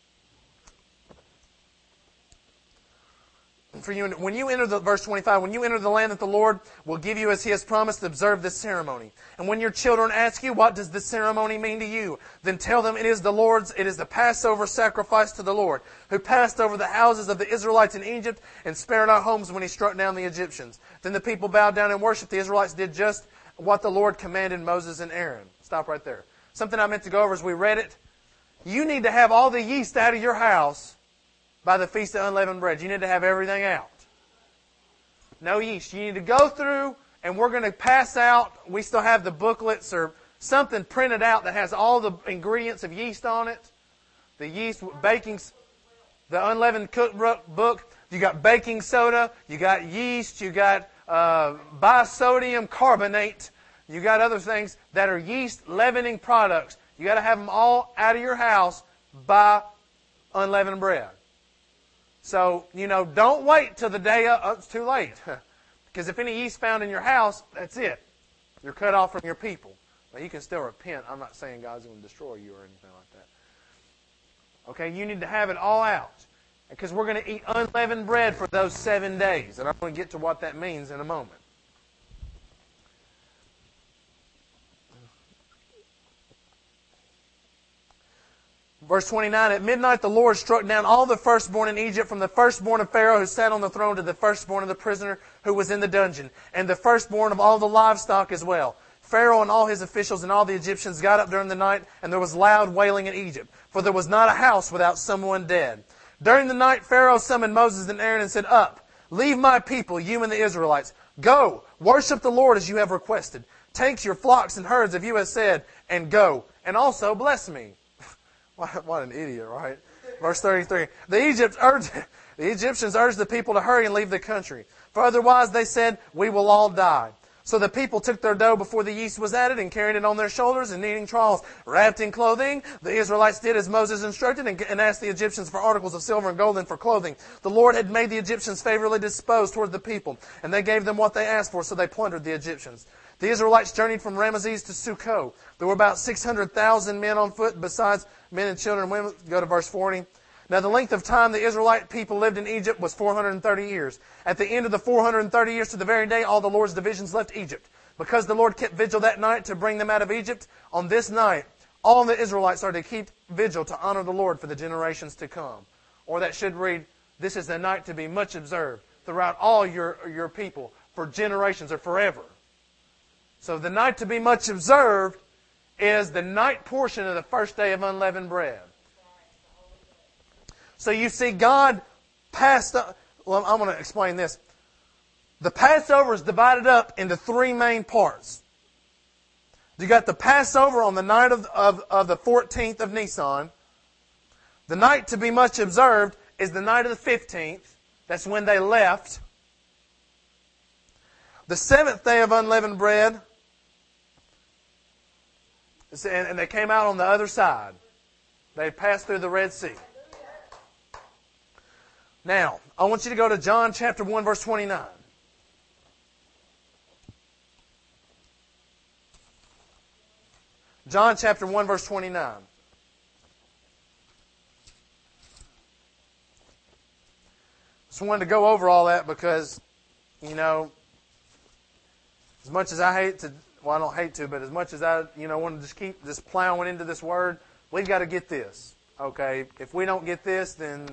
For you, when you enter verse 25, when you enter the land that the Lord will give you as He has promised, observe this ceremony. And when your children ask you, what does this ceremony mean to you? Then tell them it is the Lord's, it is the Passover sacrifice to the Lord, who passed over the houses of the Israelites in Egypt and spared our homes when He struck down the Egyptians. Then the people bowed down and worshiped. The Israelites did just what the Lord commanded Moses and Aaron. Stop right there. Something I meant to go over as we read it. You need to have all the yeast out of your house by the Feast of Unleavened Bread. You need to have everything out. No yeast. You need to go through, and we're going to pass out, we still have the booklets or something printed out that has all the ingredients of yeast on it. The yeast, baking, the Unleavened Cookbook. You got baking soda, you got yeast, you got bisodium carbonate, you got other things that are yeast leavening products. You got to have them all out of your house by unleavened bread. So, don't wait till the day it's too late. Because if any yeast found in your house, that's it. You're cut off from your people. Now, you can still repent. I'm not saying God's going to destroy you or anything like that. Okay, you need to have it all out. Because we're going to eat unleavened bread for those 7 days. And I'm going to get to what that means in a moment. Verse 29, at midnight the Lord struck down all the firstborn in Egypt, from the firstborn of Pharaoh who sat on the throne to the firstborn of the prisoner who was in the dungeon, and the firstborn of all the livestock as well. Pharaoh and all his officials and all the Egyptians got up during the night, and there was loud wailing in Egypt, for there was not a house without someone dead. During the night Pharaoh summoned Moses and Aaron and said, up, leave my people, you and the Israelites. Go, worship the Lord as you have requested. Take your flocks and herds, as you have said, and go, and also bless me. What an idiot, right? Verse 33. The Egyptians urged the people to hurry and leave the country, for otherwise, they said, we will all die. So the people took their dough before the yeast was added and carried it on their shoulders in kneading troughs, wrapped in clothing. The Israelites did as Moses instructed and asked the Egyptians for articles of silver and gold and for clothing. The Lord had made the Egyptians favorably disposed toward the people, and they gave them what they asked for, so they plundered the Egyptians. The Israelites journeyed from Ramesses to Succoth. There were about 600,000 men on foot, besides men and children and women. Go to verse 40. Now the length of time the Israelite people lived in Egypt was 430 years. At the end of the 430 years to the very day, all the Lord's divisions left Egypt. Because the Lord kept vigil that night to bring them out of Egypt, on this night, all the Israelites are to keep vigil to honor the Lord for the generations to come. Or that should read, this is the night to be much observed throughout all your people for generations or forever. So the night to be much observed is the night portion of the first day of unleavened bread. So you see, God passed up. Well, I'm going to explain this. The Passover is divided up into three main parts. You got the Passover on the night of the 14th of Nisan. The night to be much observed is the night of the 15th. That's when they left. The seventh day of unleavened bread, and they came out on the other side. They passed through the Red Sea. Now, I want you to go to John chapter 1, verse 29. John chapter 1, verse 29. Just wanted to go over all that because, as much as I hate to, well, I don't hate to, but as much as I, want to just keep just plowing into this word, we've got to get this. Okay? If we don't get this, then,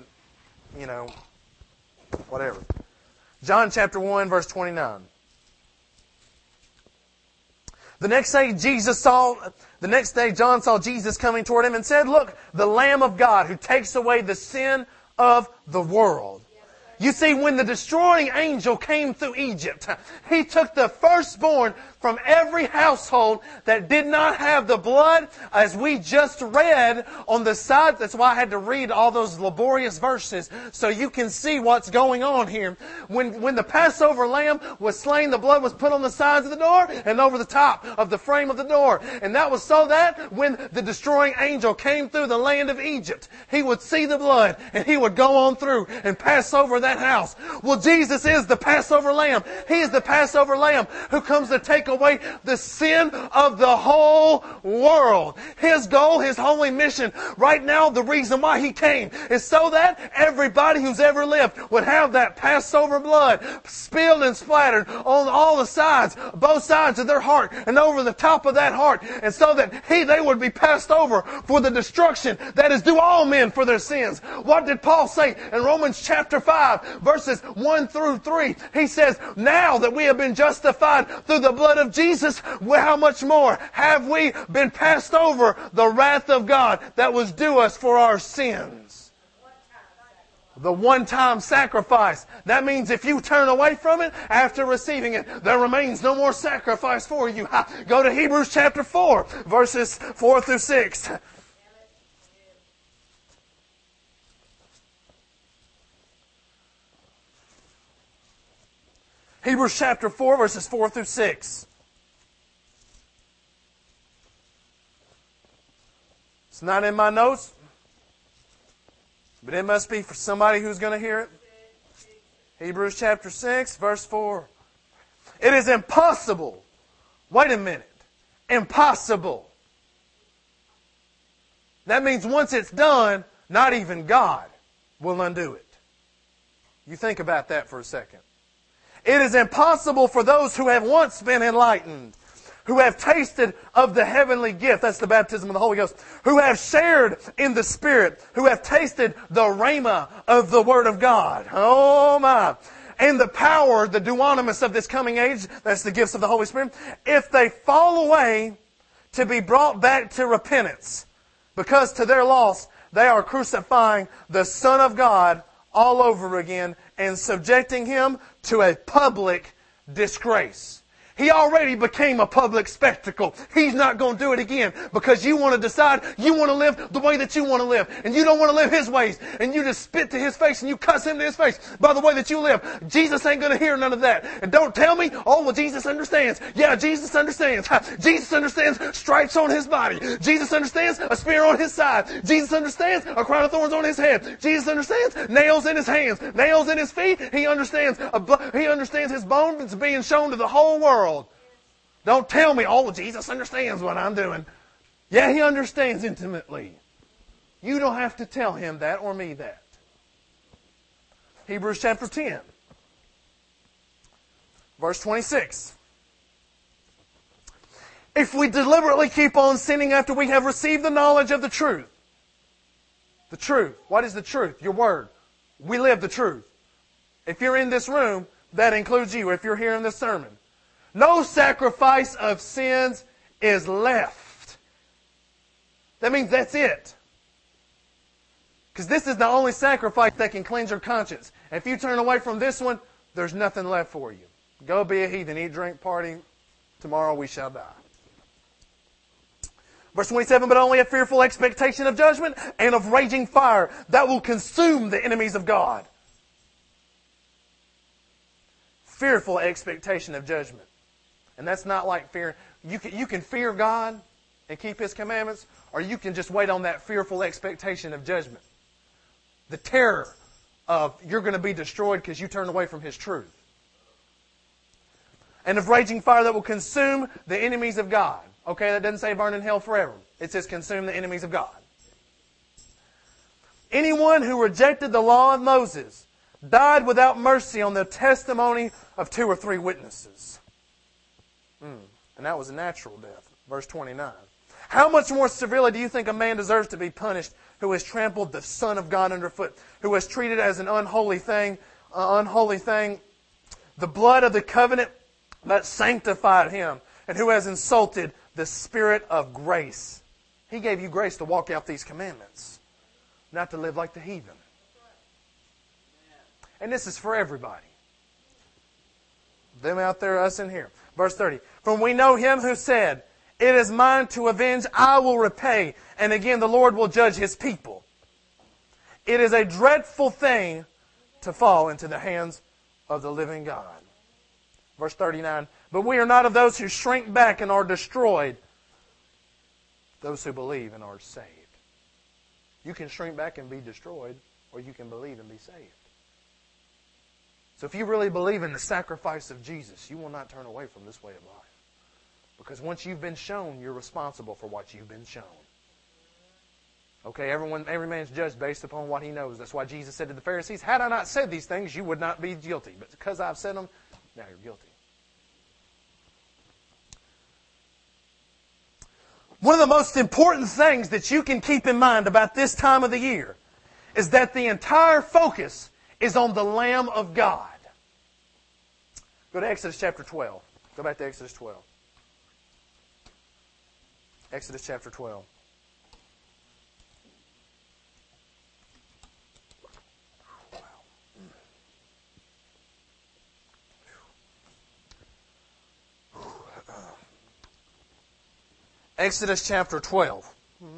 whatever. John chapter 1, verse 29. The next day John saw Jesus coming toward him and said, look, the Lamb of God who takes away the sin of the world. You see, when the destroying angel came through Egypt, he took the firstborn from every household that did not have the blood, as we just read on the side. That's why I had to read all those laborious verses so you can see what's going on here. When the Passover lamb was slain, the blood was put on the sides of the door and over the top of the frame of the door. And that was so that when the destroying angel came through the land of Egypt, he would see the blood and he would go on through and pass over that house. Well, Jesus is the Passover lamb. He is the Passover lamb who comes to take away the sin of the whole world. His goal, His holy mission, right now, the reason why He came is so that everybody who's ever lived would have that Passover blood spilled and splattered on all the sides, both sides of their heart and over the top of that heart, and so that they would be passed over for the destruction that is due all men for their sins. What did Paul say in Romans chapter 5, verses 1 through 3? He says, now that we have been justified through the blood of Jesus, well, how much more have we been passed over the wrath of God that was due us for our sins? The one-time sacrifice. That means if you turn away from it after receiving it, there remains no more sacrifice for you. Go to Hebrews chapter 4, verses 4 through 6. Hebrews chapter 4, verses 4 through 6. It's not in my notes, but it must be for somebody who's going to hear it. Hebrews chapter 6, verse 4. It is impossible. Wait a minute. Impossible. That means once it's done, not even God will undo it. You think about that for a second. It is impossible for those who have once been enlightened, who have tasted of the heavenly gift, that's the baptism of the Holy Ghost, who have shared in the Spirit, who have tasted the rhema of the Word of God. Oh my. And the power, the dunamis of this coming age, that's the gifts of the Holy Spirit, if they fall away, to be brought back to repentance, because to their loss, they are crucifying the Son of God all over again and subjecting Him to a public disgrace. He already became a public spectacle. He's not going to do it again because you want to decide you want to live the way that you want to live. And you don't want to live His ways. And you just spit to His face and you cuss Him to His face by the way that you live. Jesus ain't going to hear none of that. And don't tell me, oh, well, Jesus understands. Yeah, Jesus understands. Jesus understands stripes on His body. Jesus understands a spear on His side. Jesus understands a crown of thorns on His head. Jesus understands nails in His hands, nails in His feet. He understands His bones being shown to the whole world. Don't tell me, oh, Jesus understands what I'm doing. Yeah, He understands intimately. You don't have to tell Him that or me that. Hebrews chapter 10, verse 26. If we deliberately keep on sinning after we have received the knowledge of the truth. The truth. What is the truth? Your word. We live the truth. If you're in this room, that includes you. If you're hearing this sermon. No sacrifice of sins is left. That means that's it. Because this is the only sacrifice that can cleanse your conscience. And if you turn away from this one, there's nothing left for you. Go be a heathen, eat, drink, party. Tomorrow we shall die. Verse 27, but only a fearful expectation of judgment and of raging fire that will consume the enemies of God. Fearful expectation of judgment. And that's not like fear. You can fear God and keep His commandments, or you can just wait on that fearful expectation of judgment. The terror of you're going to be destroyed because you turned away from His truth. And of raging fire that will consume the enemies of God. Okay, that doesn't say burn in hell forever. It says consume the enemies of God. Anyone who rejected the law of Moses died without mercy on the testimony of 2 or 3 witnesses. And that was a natural death. Verse 29. How much more severely do you think a man deserves to be punished who has trampled the Son of God underfoot, who has treated as an unholy thing, the blood of the covenant that sanctified him, and who has insulted the Spirit of grace? He gave you grace to walk out these commandments, not to live like the heathen. And this is for everybody. Them out there, us in here. Verse 30. For we know him who said, it is mine to avenge, I will repay. And again, the Lord will judge his people. It is a dreadful thing to fall into the hands of the living God. Verse 39. But we are not of those who shrink back and are destroyed. Those who believe and are saved. You can shrink back and be destroyed, or you can believe and be saved. So if you really believe in the sacrifice of Jesus, you will not turn away from this way of life. Because once you've been shown, you're responsible for what you've been shown. Okay, every man's judged based upon what he knows. That's why Jesus said to the Pharisees, had I not said these things, you would not be guilty. But because I've said them, now you're guilty. One of the most important things that you can keep in mind about this time of the year is that the entire focus is on the Lamb of God. Go to Exodus chapter 12. Go back to Exodus 12. Exodus chapter 12. Exodus chapter 12.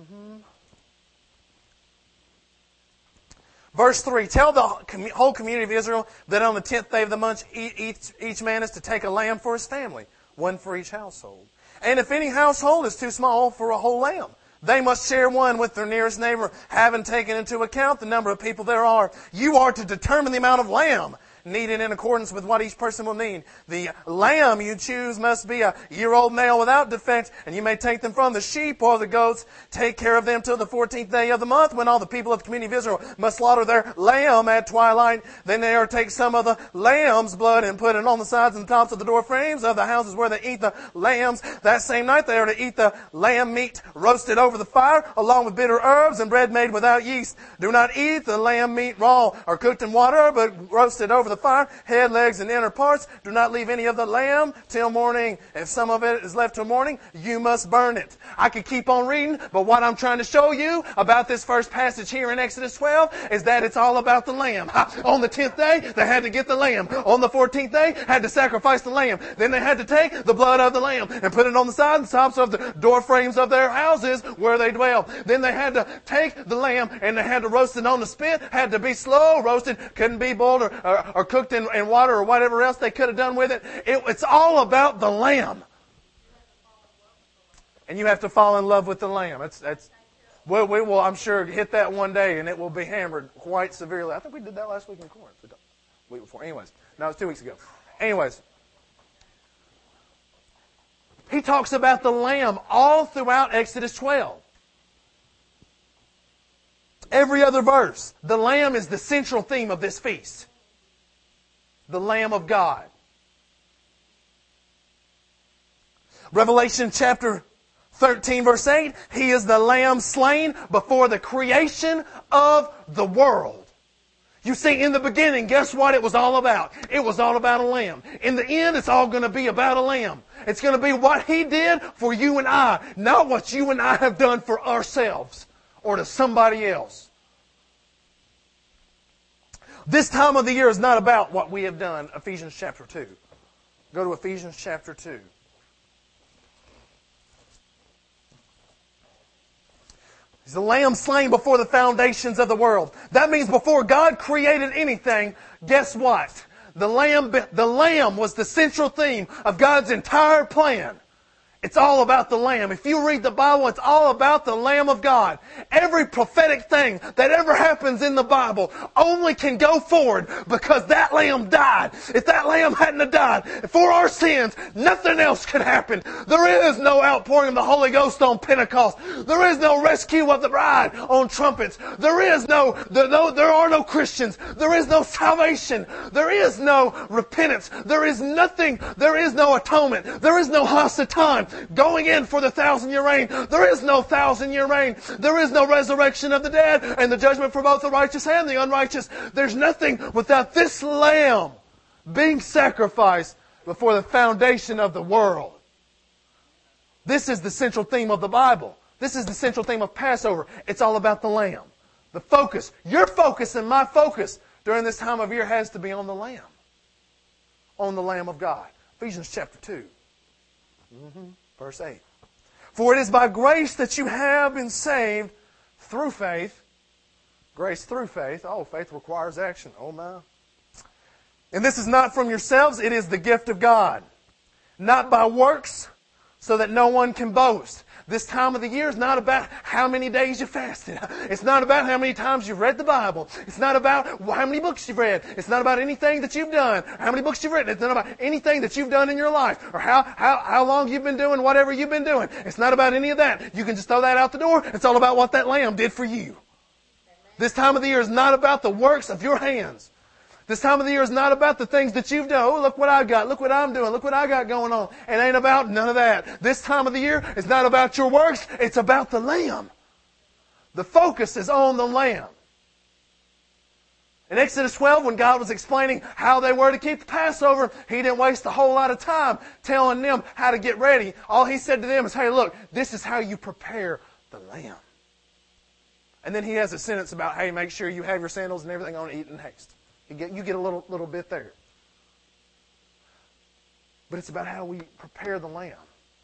Verse 3, tell the whole community of Israel that on the 10th day of the month each man is to take a lamb for his family, one for each household. And if any household is too small for a whole lamb, they must share one with their nearest neighbor, having taken into account the number of people there are. You are to determine the amount of lamb needed in accordance with what each person will need. The lamb you choose must be a year-old male without defect, and you may take them from the sheep or the goats. Take care of them till the 14th day of the month, when all the people of the community of Israel must slaughter their lamb at twilight. Then they are to take some of the lamb's blood and put it on the sides and tops of the door frames of the houses where they eat the lambs. That same night they are to eat the lamb meat roasted over the fire, along with bitter herbs and bread made without yeast. Do not eat the lamb meat raw or cooked in water, but roasted over the fire, head, legs, and inner parts. Do not leave any of the lamb till morning. If some of it is left till morning, you must burn it. I could keep on reading, but what I'm trying to show you about this first passage here in Exodus 12 is that it's all about the lamb. On the 10th day, they had to get the lamb. On the 14th day, had to sacrifice the lamb. Then they had to take the blood of the lamb and put it on the sides and tops of the door frames of their houses where they dwell. Then they had to take the lamb and they had to roast it on the spit. Had to be slow roasted. Couldn't be boiled or cooked in water or whatever else they could have done with it. It's all about the lamb. And you have to fall in love with the lamb. We will, I'm sure, hit that one day and it will be hammered quite severely. I think we did that last week in Corinth. Week before. Anyways. No, it was 2 weeks ago. Anyways. He talks about the lamb all throughout Exodus 12. Every other verse, the lamb is the central theme of this feast. The Lamb of God. Revelation chapter 13 verse 8, He is the Lamb slain before the creation of the world. You see, in the beginning, guess what it was all about? It was all about a lamb. In the end, it's all going to be about a lamb. It's going to be what He did for you and I, not what you and I have done for ourselves or to somebody else. This time of the year is not about what we have done. Ephesians chapter 2. Go to Ephesians chapter 2. He's the lamb slain before the foundations of the world. That means before God created anything, guess what? The lamb was the central theme of God's entire plan. It's all about the Lamb. If you read the Bible, it's all about the Lamb of God. Every prophetic thing that ever happens in the Bible only can go forward because that Lamb died. If that Lamb hadn't have died for our sins, nothing else could happen. There is no outpouring of the Holy Ghost on Pentecost. There is no rescue of the bride on trumpets. There are no Christians. There is no salvation. There is no repentance. There is nothing. There is no atonement. There is no Hasatan. Going in for the 1,000-year reign. There is no 1,000-year reign. There is no resurrection of the dead and the judgment for both the righteous and the unrighteous. There's nothing without this Lamb being sacrificed before the foundation of the world. This is the central theme of the Bible. This is the central theme of Passover. It's all about the Lamb. The focus, your focus and my focus, during this time of year has to be on the Lamb. On the Lamb of God. Ephesians chapter 2. Verse 8. For it is by grace that you have been saved through faith. Grace through faith. Oh, faith requires action. Oh my. And this is not from yourselves, it is the gift of God. Not by works, so that no one can boast. This time of the year is not about how many days you fasted. It's not about how many times you've read the Bible. It's not about how many books you've read. It's not about anything that you've done, or how many books you've written. It's not about anything that you've done in your life, or how long you've been doing whatever you've been doing. It's not about any of that. You can just throw that out the door. It's all about what that Lamb did for you. This time of the year is not about the works of your hands. This time of the year is not about the things that you've done. Oh, look what I've got. Look what I'm doing. Look what I got going on. It ain't about none of that. This time of the year is not about your works. It's about the Lamb. The focus is on the Lamb. In Exodus 12, when God was explaining how they were to keep the Passover, He didn't waste a whole lot of time telling them how to get ready. All He said to them is, hey, look, this is how you prepare the Lamb. And then He has a sentence about, hey, make sure you have your sandals and everything on, eat in haste. You get a little bit there. But it's about how we prepare the lamb.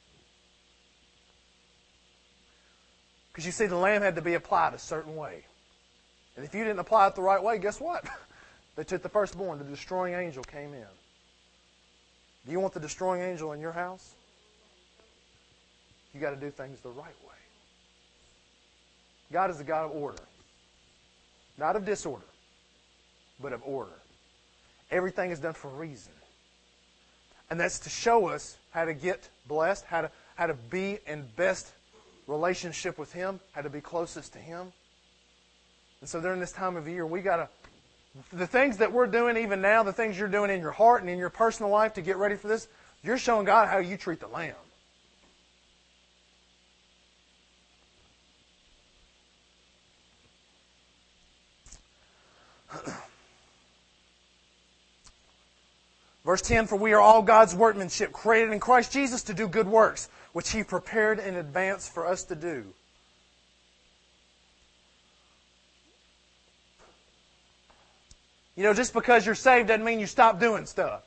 Because you see, the lamb had to be applied a certain way. And if you didn't apply it the right way, guess what? They took the firstborn. The destroying angel came in. Do you want the destroying angel in your house? You got to do things the right way. God is a God of order. Not of disorder, but of order. Everything is done for a reason. And that's to show us how to get blessed, how to be in best relationship with Him, how to be closest to Him. And so during this time of year, we got to, the things that we're doing even now, the things you're doing in your heart and in your personal life to get ready for this, you're showing God how you treat the Lamb. Verse 10, for we are all God's workmanship, created in Christ Jesus to do good works, which He prepared in advance for us to do. You know, just because you're saved doesn't mean you stop doing stuff.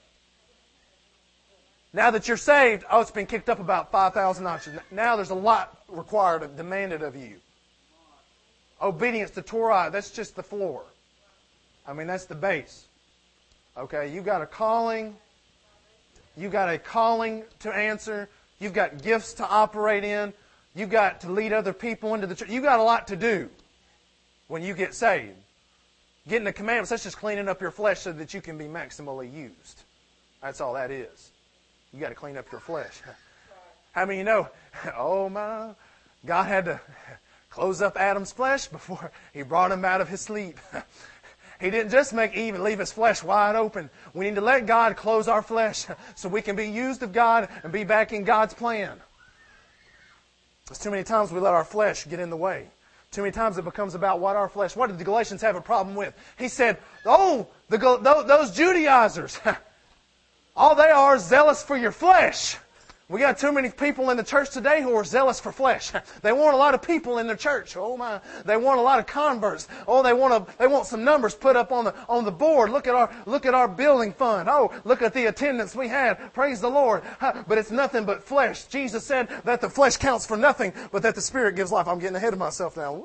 Now that you're saved, it's been kicked up about 5,000 notches. Now there's a lot required and demanded of you. Obedience to Torah, that's just the floor. I mean, that's the base. Okay, you've got a calling. You've got a calling to answer. You've got gifts to operate in. You've got to lead other people into the church. You've got a lot to do when you get saved. Getting the commandments, that's just cleaning up your flesh so that you can be maximally used. That's all that is. You got to clean up your flesh. How many of you know, oh my, God had to close up Adam's flesh before He brought him out of his sleep. He didn't just make Eve and leave his flesh wide open. We need to let God close our flesh so we can be used of God and be back in God's plan. There's too many times we let our flesh get in the way. Too many times it becomes about what our flesh. What did the Galatians have a problem with? He said, those Judaizers, all they are is zealous for your flesh. We got too many people in the church today who are zealous for flesh. They want a lot of people in their church. Oh my! They want a lot of converts. Oh, they want some numbers put up on the board. Look at our building fund. Oh, look at the attendance we had. Praise the Lord. But it's nothing but flesh. Jesus said that the flesh counts for nothing, but that the Spirit gives life. I'm getting ahead of myself now.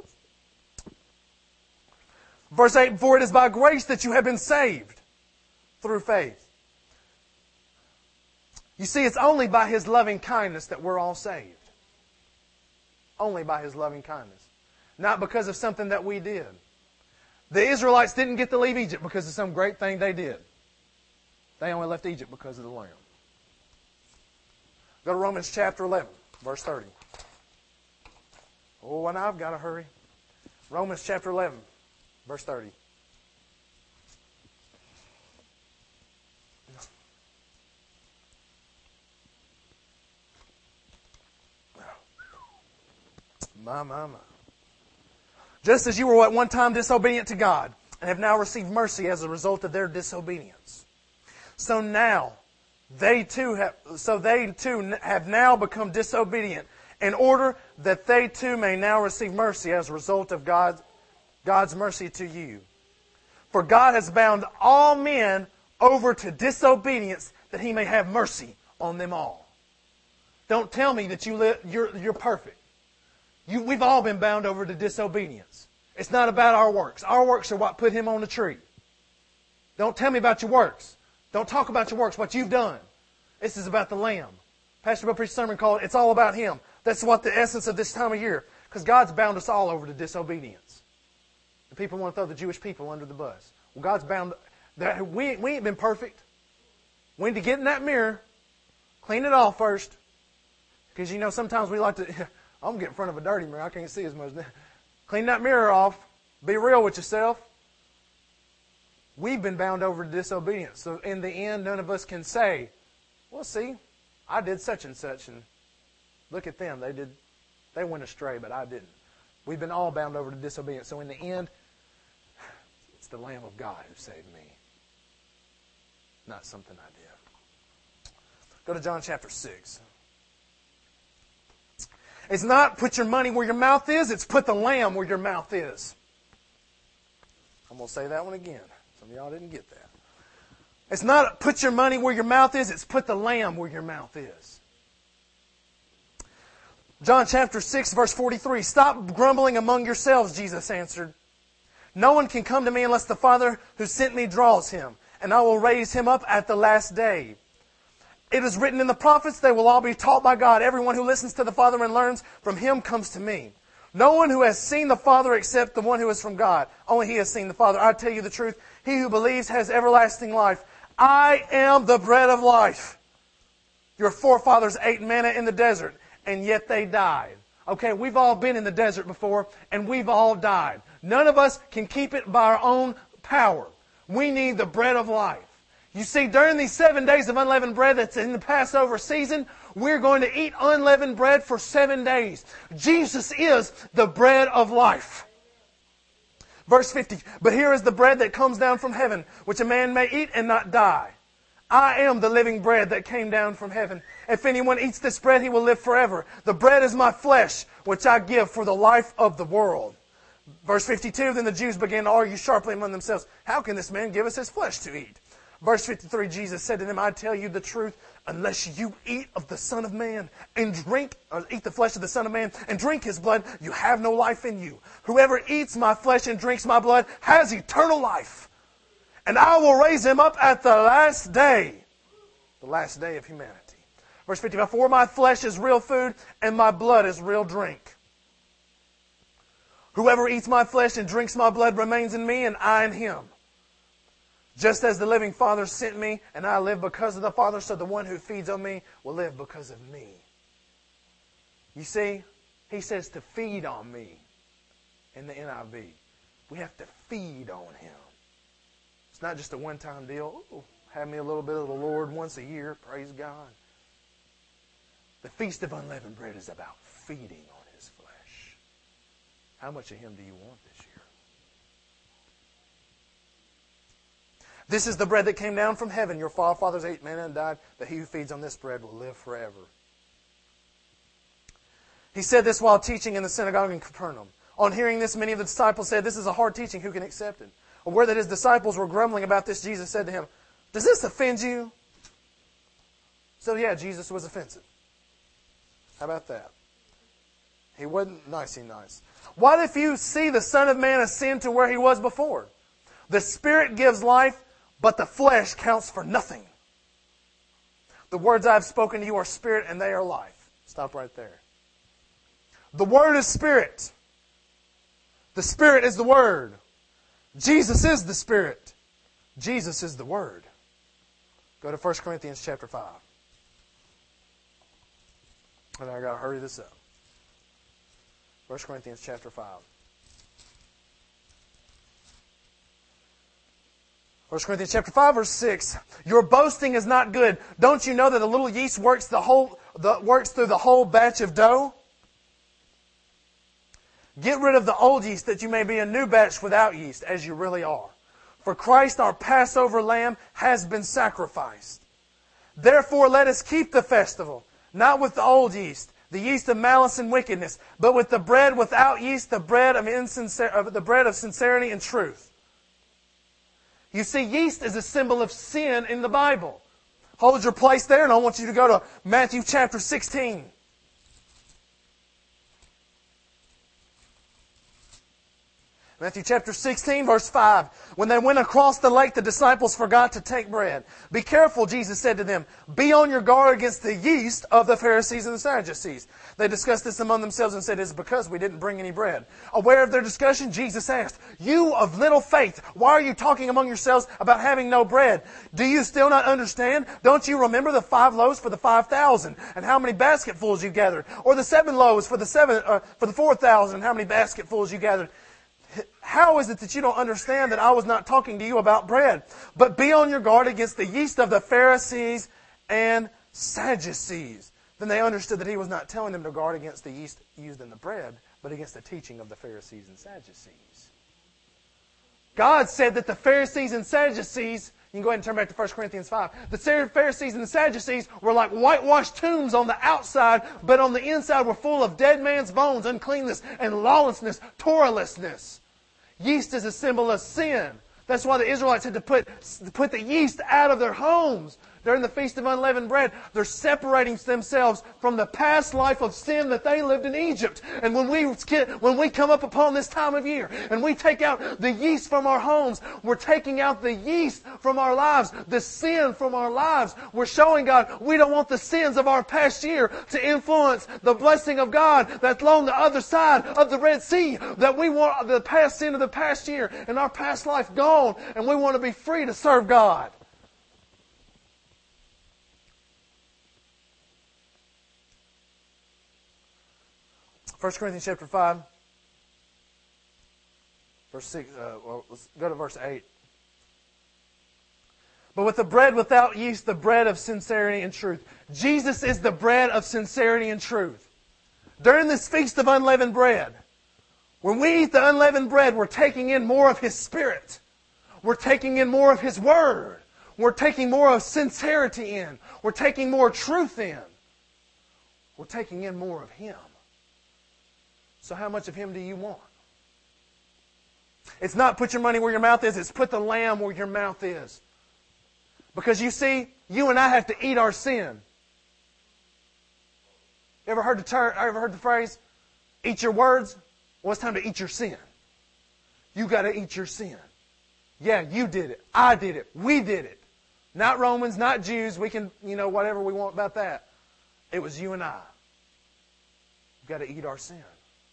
Verse 8, for it is by grace that you have been saved through faith. You see, it's only by His loving kindness that we're all saved. Only by His loving kindness. Not because of something that we did. The Israelites didn't get to leave Egypt because of some great thing they did. They only left Egypt because of the Lamb. Go to Romans chapter 11, verse 30. Oh, and I've got to hurry. Romans chapter 11, verse 30. My. Just as you were at one time disobedient to God, and have now received mercy as a result of their disobedience. So now, they too have now become disobedient, in order that they too may now receive mercy as a result of God's mercy to you. For God has bound all men over to disobedience, that He may have mercy on them all. Don't tell me that you're perfect. We've all been bound over to disobedience. It's not about our works. Our works are what put Him on the tree. Don't tell me about your works. Don't talk about your works, what you've done. This is about the Lamb. Pastor Bill preached a sermon called It's All About Him. That's what the essence of this time of year. Because God's bound us all over to disobedience. And people want to throw the Jewish people under the bus. Well, God's bound... We ain't been perfect. We need to get in that mirror, clean it off first. Because, sometimes we like to... I'm going to get in front of a dirty mirror. I can't see as much. Clean that mirror off. Be real with yourself. We've been bound over to disobedience. So in the end, none of us can say, well, see, I did such and such, and look at them. They went astray, but I didn't. We've been all bound over to disobedience. So in the end, it's the Lamb of God who saved me. Not something I did. Go to John chapter 6. It's not put your money where your mouth is. It's put the lamb where your mouth is. I'm going to say that one again. Some of y'all didn't get that. It's not put your money where your mouth is. It's put the lamb where your mouth is. John chapter 6, verse 43. Stop grumbling among yourselves, Jesus answered. No one can come to me unless the Father who sent me draws him, and I will raise him up at the last day. It is written in the prophets, they will all be taught by God. Everyone who listens to the Father and learns from Him comes to me. No one who has seen the Father except the one who is from God. Only He has seen the Father. I tell you the truth. He who believes has everlasting life. I am the bread of life. Your forefathers ate manna in the desert, and yet they died. Okay, we've all been in the desert before, and we've all died. None of us can keep it by our own power. We need the bread of life. You see, during these 7 days of unleavened bread that's in the Passover season, we're going to eat unleavened bread for 7 days. Jesus is the bread of life. Verse 50, but here is the bread that comes down from heaven, which a man may eat and not die. I am the living bread that came down from heaven. If anyone eats this bread, he will live forever. The bread is my flesh, which I give for the life of the world. Verse 52, then the Jews began to argue sharply among themselves, how can this man give us his flesh to eat? Verse 53, Jesus said to them, I tell you the truth, unless you eat of the Son of Man and eat the flesh of the Son of Man and drink His blood, you have no life in you. Whoever eats my flesh and drinks my blood has eternal life. And I will raise him up at the last day of humanity. Verse 55, for my flesh is real food and my blood is real drink. Whoever eats my flesh and drinks my blood remains in me and I in him. Just as the living Father sent me, and I live because of the Father, so the one who feeds on me will live because of me. You see, He says to feed on me in the NIV. We have to feed on Him. It's not just a one-time deal. Ooh, have me a little bit of the Lord once a year. Praise God. The Feast of Unleavened Bread is about feeding on His flesh. How much of Him do you want this year? This is the bread that came down from heaven. Your forefathers ate manna and died, but he who feeds on this bread will live forever. He said this while teaching in the synagogue in Capernaum. On hearing this, many of the disciples said, this is a hard teaching. Who can accept it? Aware that his disciples were grumbling about this, Jesus said to him, does this offend you? So yeah, Jesus was offensive. How about that? He wasn't nice. What if you see the Son of Man ascend to where He was before? The Spirit gives life, but the flesh counts for nothing. The words I have spoken to you are spirit and they are life. Stop right there. The Word is Spirit. The Spirit is the Word. Jesus is the Spirit. Jesus is the Word. Go to 1 Corinthians chapter 5. And I got to hurry this up. 1 Corinthians chapter 5. 1 Corinthians chapter 5, verse 6. Your boasting is not good. Don't you know that a little yeast works through the whole batch of dough? Get rid of the old yeast that you may be a new batch without yeast, as you really are. For Christ, our Passover lamb, has been sacrificed. Therefore, let us keep the festival, not with the old yeast, the yeast of malice and wickedness, but with the bread without yeast, the bread of sincerity and truth. You see, yeast is a symbol of sin in the Bible. Hold your place there, and I want you to go to Matthew chapter 16. Matthew chapter 16, verse 5. When they went across the lake, the disciples forgot to take bread. Be careful, Jesus said to them. Be on your guard against the yeast of the Pharisees and the Sadducees. They discussed this among themselves and said, it's because we didn't bring any bread. Aware of their discussion, Jesus asked, you of little faith, why are you talking among yourselves about having no bread? Do you still not understand? Don't you remember the 5 loaves for the 5,000 and how many basketfuls you gathered? Or the 7 loaves for the 4,000 and how many basketfuls you gathered? How is it that you don't understand that I was not talking to you about bread? But be on your guard against the yeast of the Pharisees and Sadducees. Then they understood that he was not telling them to guard against the yeast used in the bread, but against the teaching of the Pharisees and Sadducees. God said that the Pharisees and Sadducees, you can go ahead and turn back to 1 Corinthians 5. The Pharisees and the Sadducees were like whitewashed tombs on the outside, but on the inside were full of dead man's bones, uncleanness, and lawlessness, Torahlessness. Yeast is a symbol of sin. That's why the Israelites had to put the yeast out of their homes during the Feast of Unleavened Bread. They're separating themselves from the past life of sin that they lived in Egypt. And when we come up upon this time of year and we take out the yeast from our homes, we're taking out the yeast from our lives, the sin from our lives. We're showing God we don't want the sins of our past year to influence the blessing of God that's on the other side of the Red Sea. That we want the past sin of the past year and our past life gone, and we want to be free to serve God. 1 Corinthians chapter 5, verse 6. Let's go to verse 8. But with the bread without yeast, the bread of sincerity and truth. Jesus is the bread of sincerity and truth. During this Feast of Unleavened Bread, when we eat the unleavened bread, we're taking in more of His Spirit. We're taking in more of His Word. We're taking more of sincerity in. We're taking more truth in. We're taking in more of Him. So how much of Him do you want? It's not put your money where your mouth is. It's put the lamb where your mouth is. Because you see, you and I have to eat our sin. You ever heard the phrase, eat your words? Well, it's time to eat your sin. You got to eat your sin. Yeah, you did it. I did it. We did it. Not Romans, not Jews. We can, whatever we want about that. It was you and I. We've got to eat our sin.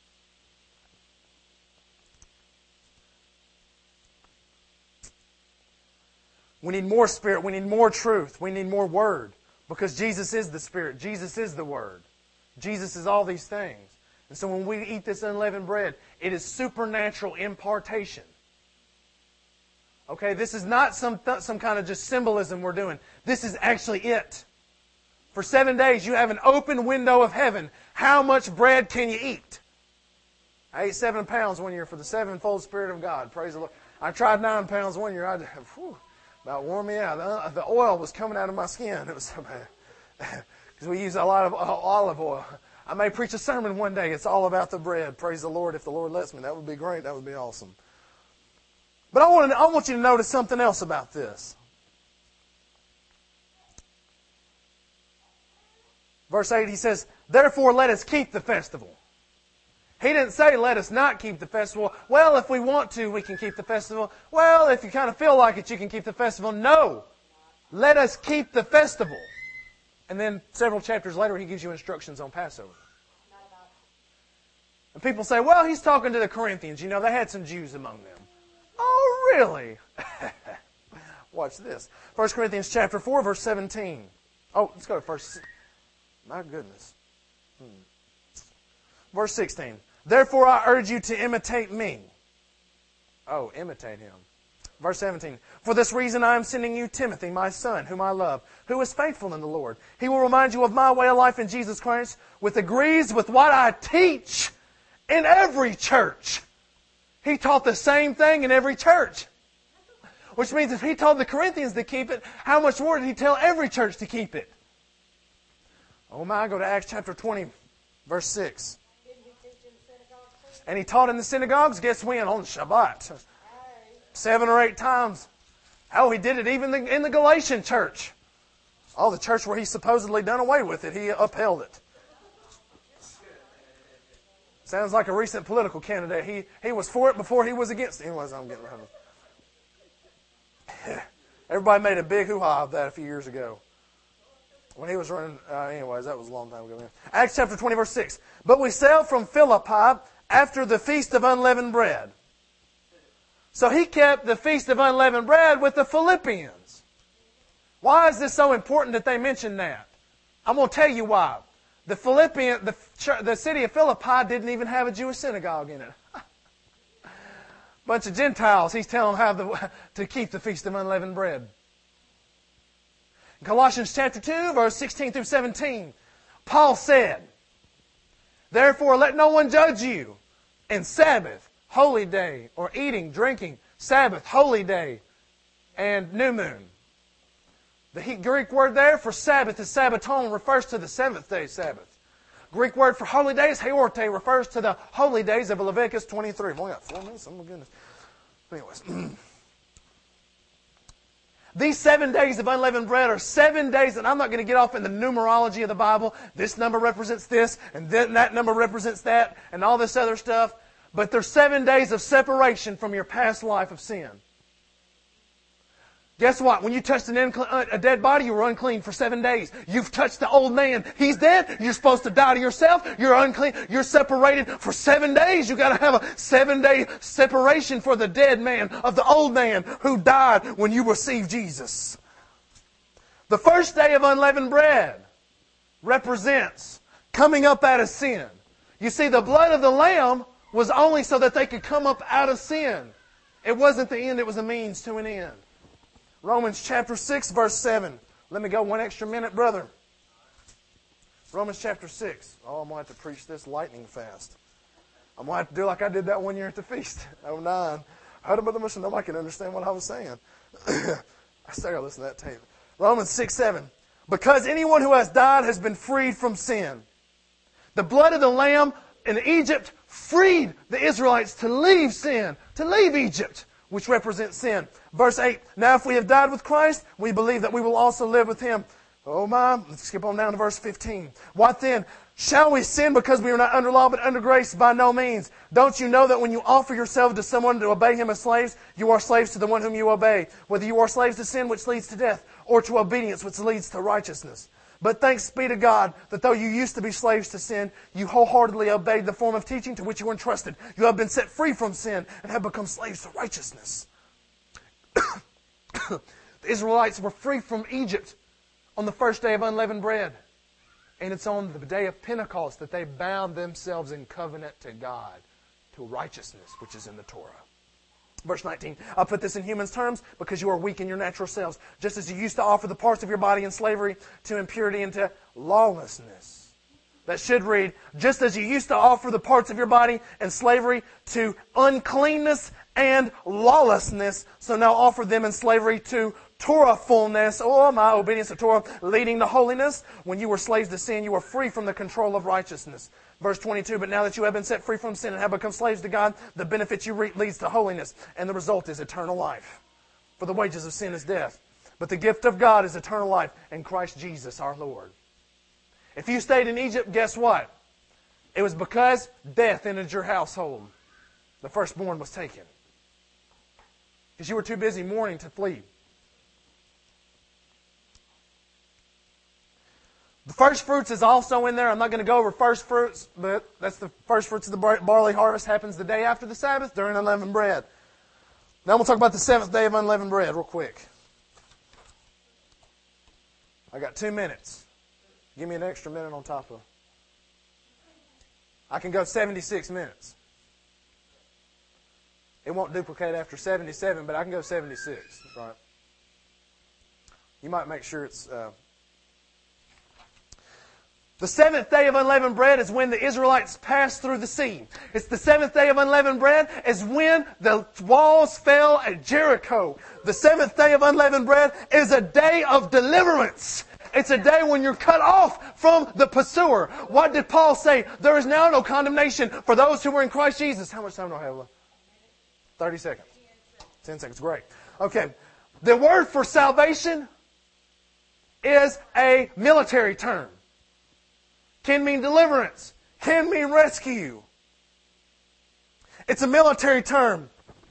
We need more Spirit. We need more truth. We need more Word. Because Jesus is the Spirit. Jesus is the Word. Jesus is all these things. And so when we eat this unleavened bread, it is supernatural impartation. Okay, this is not some kind of just symbolism we're doing. This is actually it. For 7 days, you have an open window of heaven. How much bread can you eat? I ate 7 pounds one year for the sevenfold Spirit of God. Praise the Lord. I tried 9 pounds one year. About wore me out. The oil was coming out of my skin. It was so bad. Because we use a lot of olive oil. I may preach a sermon one day. It's all about the bread. Praise the Lord if the Lord lets me. That would be great. That would be awesome. But I want you to notice something else about this. Verse 8, he says, therefore let us keep the festival. He didn't say, let us not keep the festival. Well, if we want to, we can keep the festival. Well, if you kind of feel like it, you can keep the festival. No. Let us keep the festival. And then several chapters later, he gives you instructions on Passover. And people say, well, he's talking to the Corinthians. They had some Jews among them. Oh, really? Watch this. 1 Corinthians chapter 4, verse 17. Oh, let's go to first. My goodness. Verse 16. Therefore I urge you to imitate me. Oh, imitate him. Verse 17. For this reason I am sending you Timothy, my son, whom I love, who is faithful in the Lord. He will remind you of my way of life in Jesus Christ, which agrees with what I teach in every church. He taught the same thing in every church. Which means if he told the Corinthians to keep it, how much more did he tell every church to keep it? Oh my, go to Acts chapter 20, verse 6. And he taught in the synagogues, guess when? On Shabbat. 7 or 8 times. Oh, he did it even in the Galatian church. Oh, the church where he supposedly done away with it, he upheld it. Sounds like a recent political candidate. He was for it before he was against it. Anyways, I'm getting around it. Everybody made a big hoo-ha of that a few years ago. When he was running, anyways, that was a long time ago. Acts chapter 20, verse 6. But we sailed from Philippi after the Feast of Unleavened Bread. So he kept the Feast of Unleavened Bread with the Philippians. Why is this so important that they mention that? I'm going to tell you why. The city of Philippi didn't even have a Jewish synagogue in it. Bunch of Gentiles. He's telling them how to keep the Feast of Unleavened Bread. In Colossians chapter 2, verse 16 through 17, Paul said, therefore let no one judge you in Sabbath, holy day, or eating, drinking, Sabbath, holy day, and new moon. The Greek word there for Sabbath is Sabbaton, refers to the seventh day Sabbath. Greek word for holy days, Heorte, refers to the holy days of Leviticus 23. I've only got 4 minutes, oh my goodness. Anyways. These 7 days of unleavened bread are 7 days, and I'm not going to get off in the numerology of the Bible. This number represents this, and then that number represents that, and all this other stuff. But they're 7 days of separation from your past life of sin. Guess what? When you touched a dead body, you were unclean for 7 days. You've touched the old man. He's dead. You're supposed to die to yourself. You're unclean. You're separated for 7 days. You've got to have a 7-day separation for the dead man of the old man who died when you received Jesus. The first day of unleavened bread represents coming up out of sin. You see, the blood of the Lamb was only so that they could come up out of sin. It wasn't the end. It was a means to an end. Romans chapter 6, verse 7. Let me go 1 extra minute, brother. Romans chapter 6. Oh, I'm going to have to preach this lightning fast. I'm going to have to do like I did that one year at the feast. 09. I heard about the mission. Nobody can understand what I was saying. I still got to listen to that tape. Romans 6, 7. Because anyone who has died has been freed from sin. The blood of the Lamb in Egypt freed the Israelites to leave sin, to leave Egypt, which represents sin. Verse 8, now if we have died with Christ, we believe that we will also live with Him. Oh my, let's skip on down to verse 15. What then? Shall we sin because we are not under law but under grace? By no means. Don't you know that when you offer yourself to someone to obey him as slaves, you are slaves to the one whom you obey, whether you are slaves to sin, which leads to death, or to obedience, which leads to righteousness. But thanks be to God that though you used to be slaves to sin, you wholeheartedly obeyed the form of teaching to which you were entrusted. You have been set free from sin and have become slaves to righteousness. The Israelites were free from Egypt on the first day of unleavened bread. And it's on the day of Pentecost that they bound themselves in covenant to God, to righteousness, which is in the Torah. Verse 19, I'll put this in humans' terms because you are weak in your natural selves, just as you used to offer the parts of your body in slavery to impurity and to lawlessness. That should read, just as you used to offer the parts of your body in slavery to uncleanness and lawlessness, so now offer them in slavery to Torahfulness, or my obedience to Torah, leading to holiness. When you were slaves to sin, you were free from the control of righteousness. Verse 22, but now that you have been set free from sin and have become slaves to God, the benefit you reap leads to holiness, and the result is eternal life. For the wages of sin is death, but the gift of God is eternal life in Christ Jesus our Lord. If you stayed in Egypt, guess what? It was because death entered your household. The firstborn was taken. Because you were too busy mourning to flee. The first fruits is also in there. I'm not going to go over first fruits, but that's the first fruits of the barley harvest happens the day after the Sabbath during unleavened bread. Now we'll talk about the seventh day of unleavened bread real quick. I got 2 minutes. Give me an extra minute on top of. I can go 76 minutes. It won't duplicate after 77, but I can go 76. Right? You might make sure it's... The seventh day of unleavened bread is when the Israelites passed through the sea. It's the seventh day of unleavened bread is when the walls fell at Jericho. The seventh day of unleavened bread is a day of deliverance. It's a day when you're cut off from the pursuer. What did Paul say? There is now no condemnation for those who were in Christ Jesus. How much time do I have left? 30 seconds. 10 seconds. Great. Okay. The word for salvation is a military term. Can mean deliverance. Can mean rescue. It's a military term.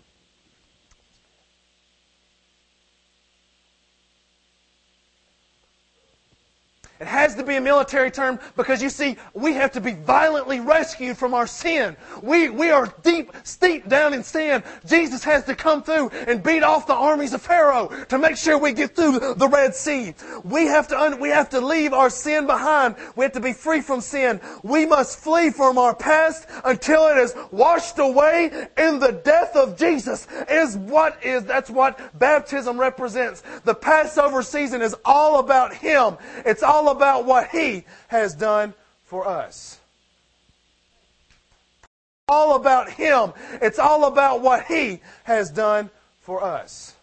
It has to be a military term because, you see, we have to be violently rescued from our sin. We are steep down in sin. Jesus has to come through and beat off the armies of Pharaoh to make sure we get through the Red Sea. We have to leave our sin behind. We have to be free from sin. We must flee from our past until it is washed away in the death of Jesus. That's what baptism represents. The Passover season is all about Him. It's all about what He has done for us. All about Him. It's all about what He has done for us.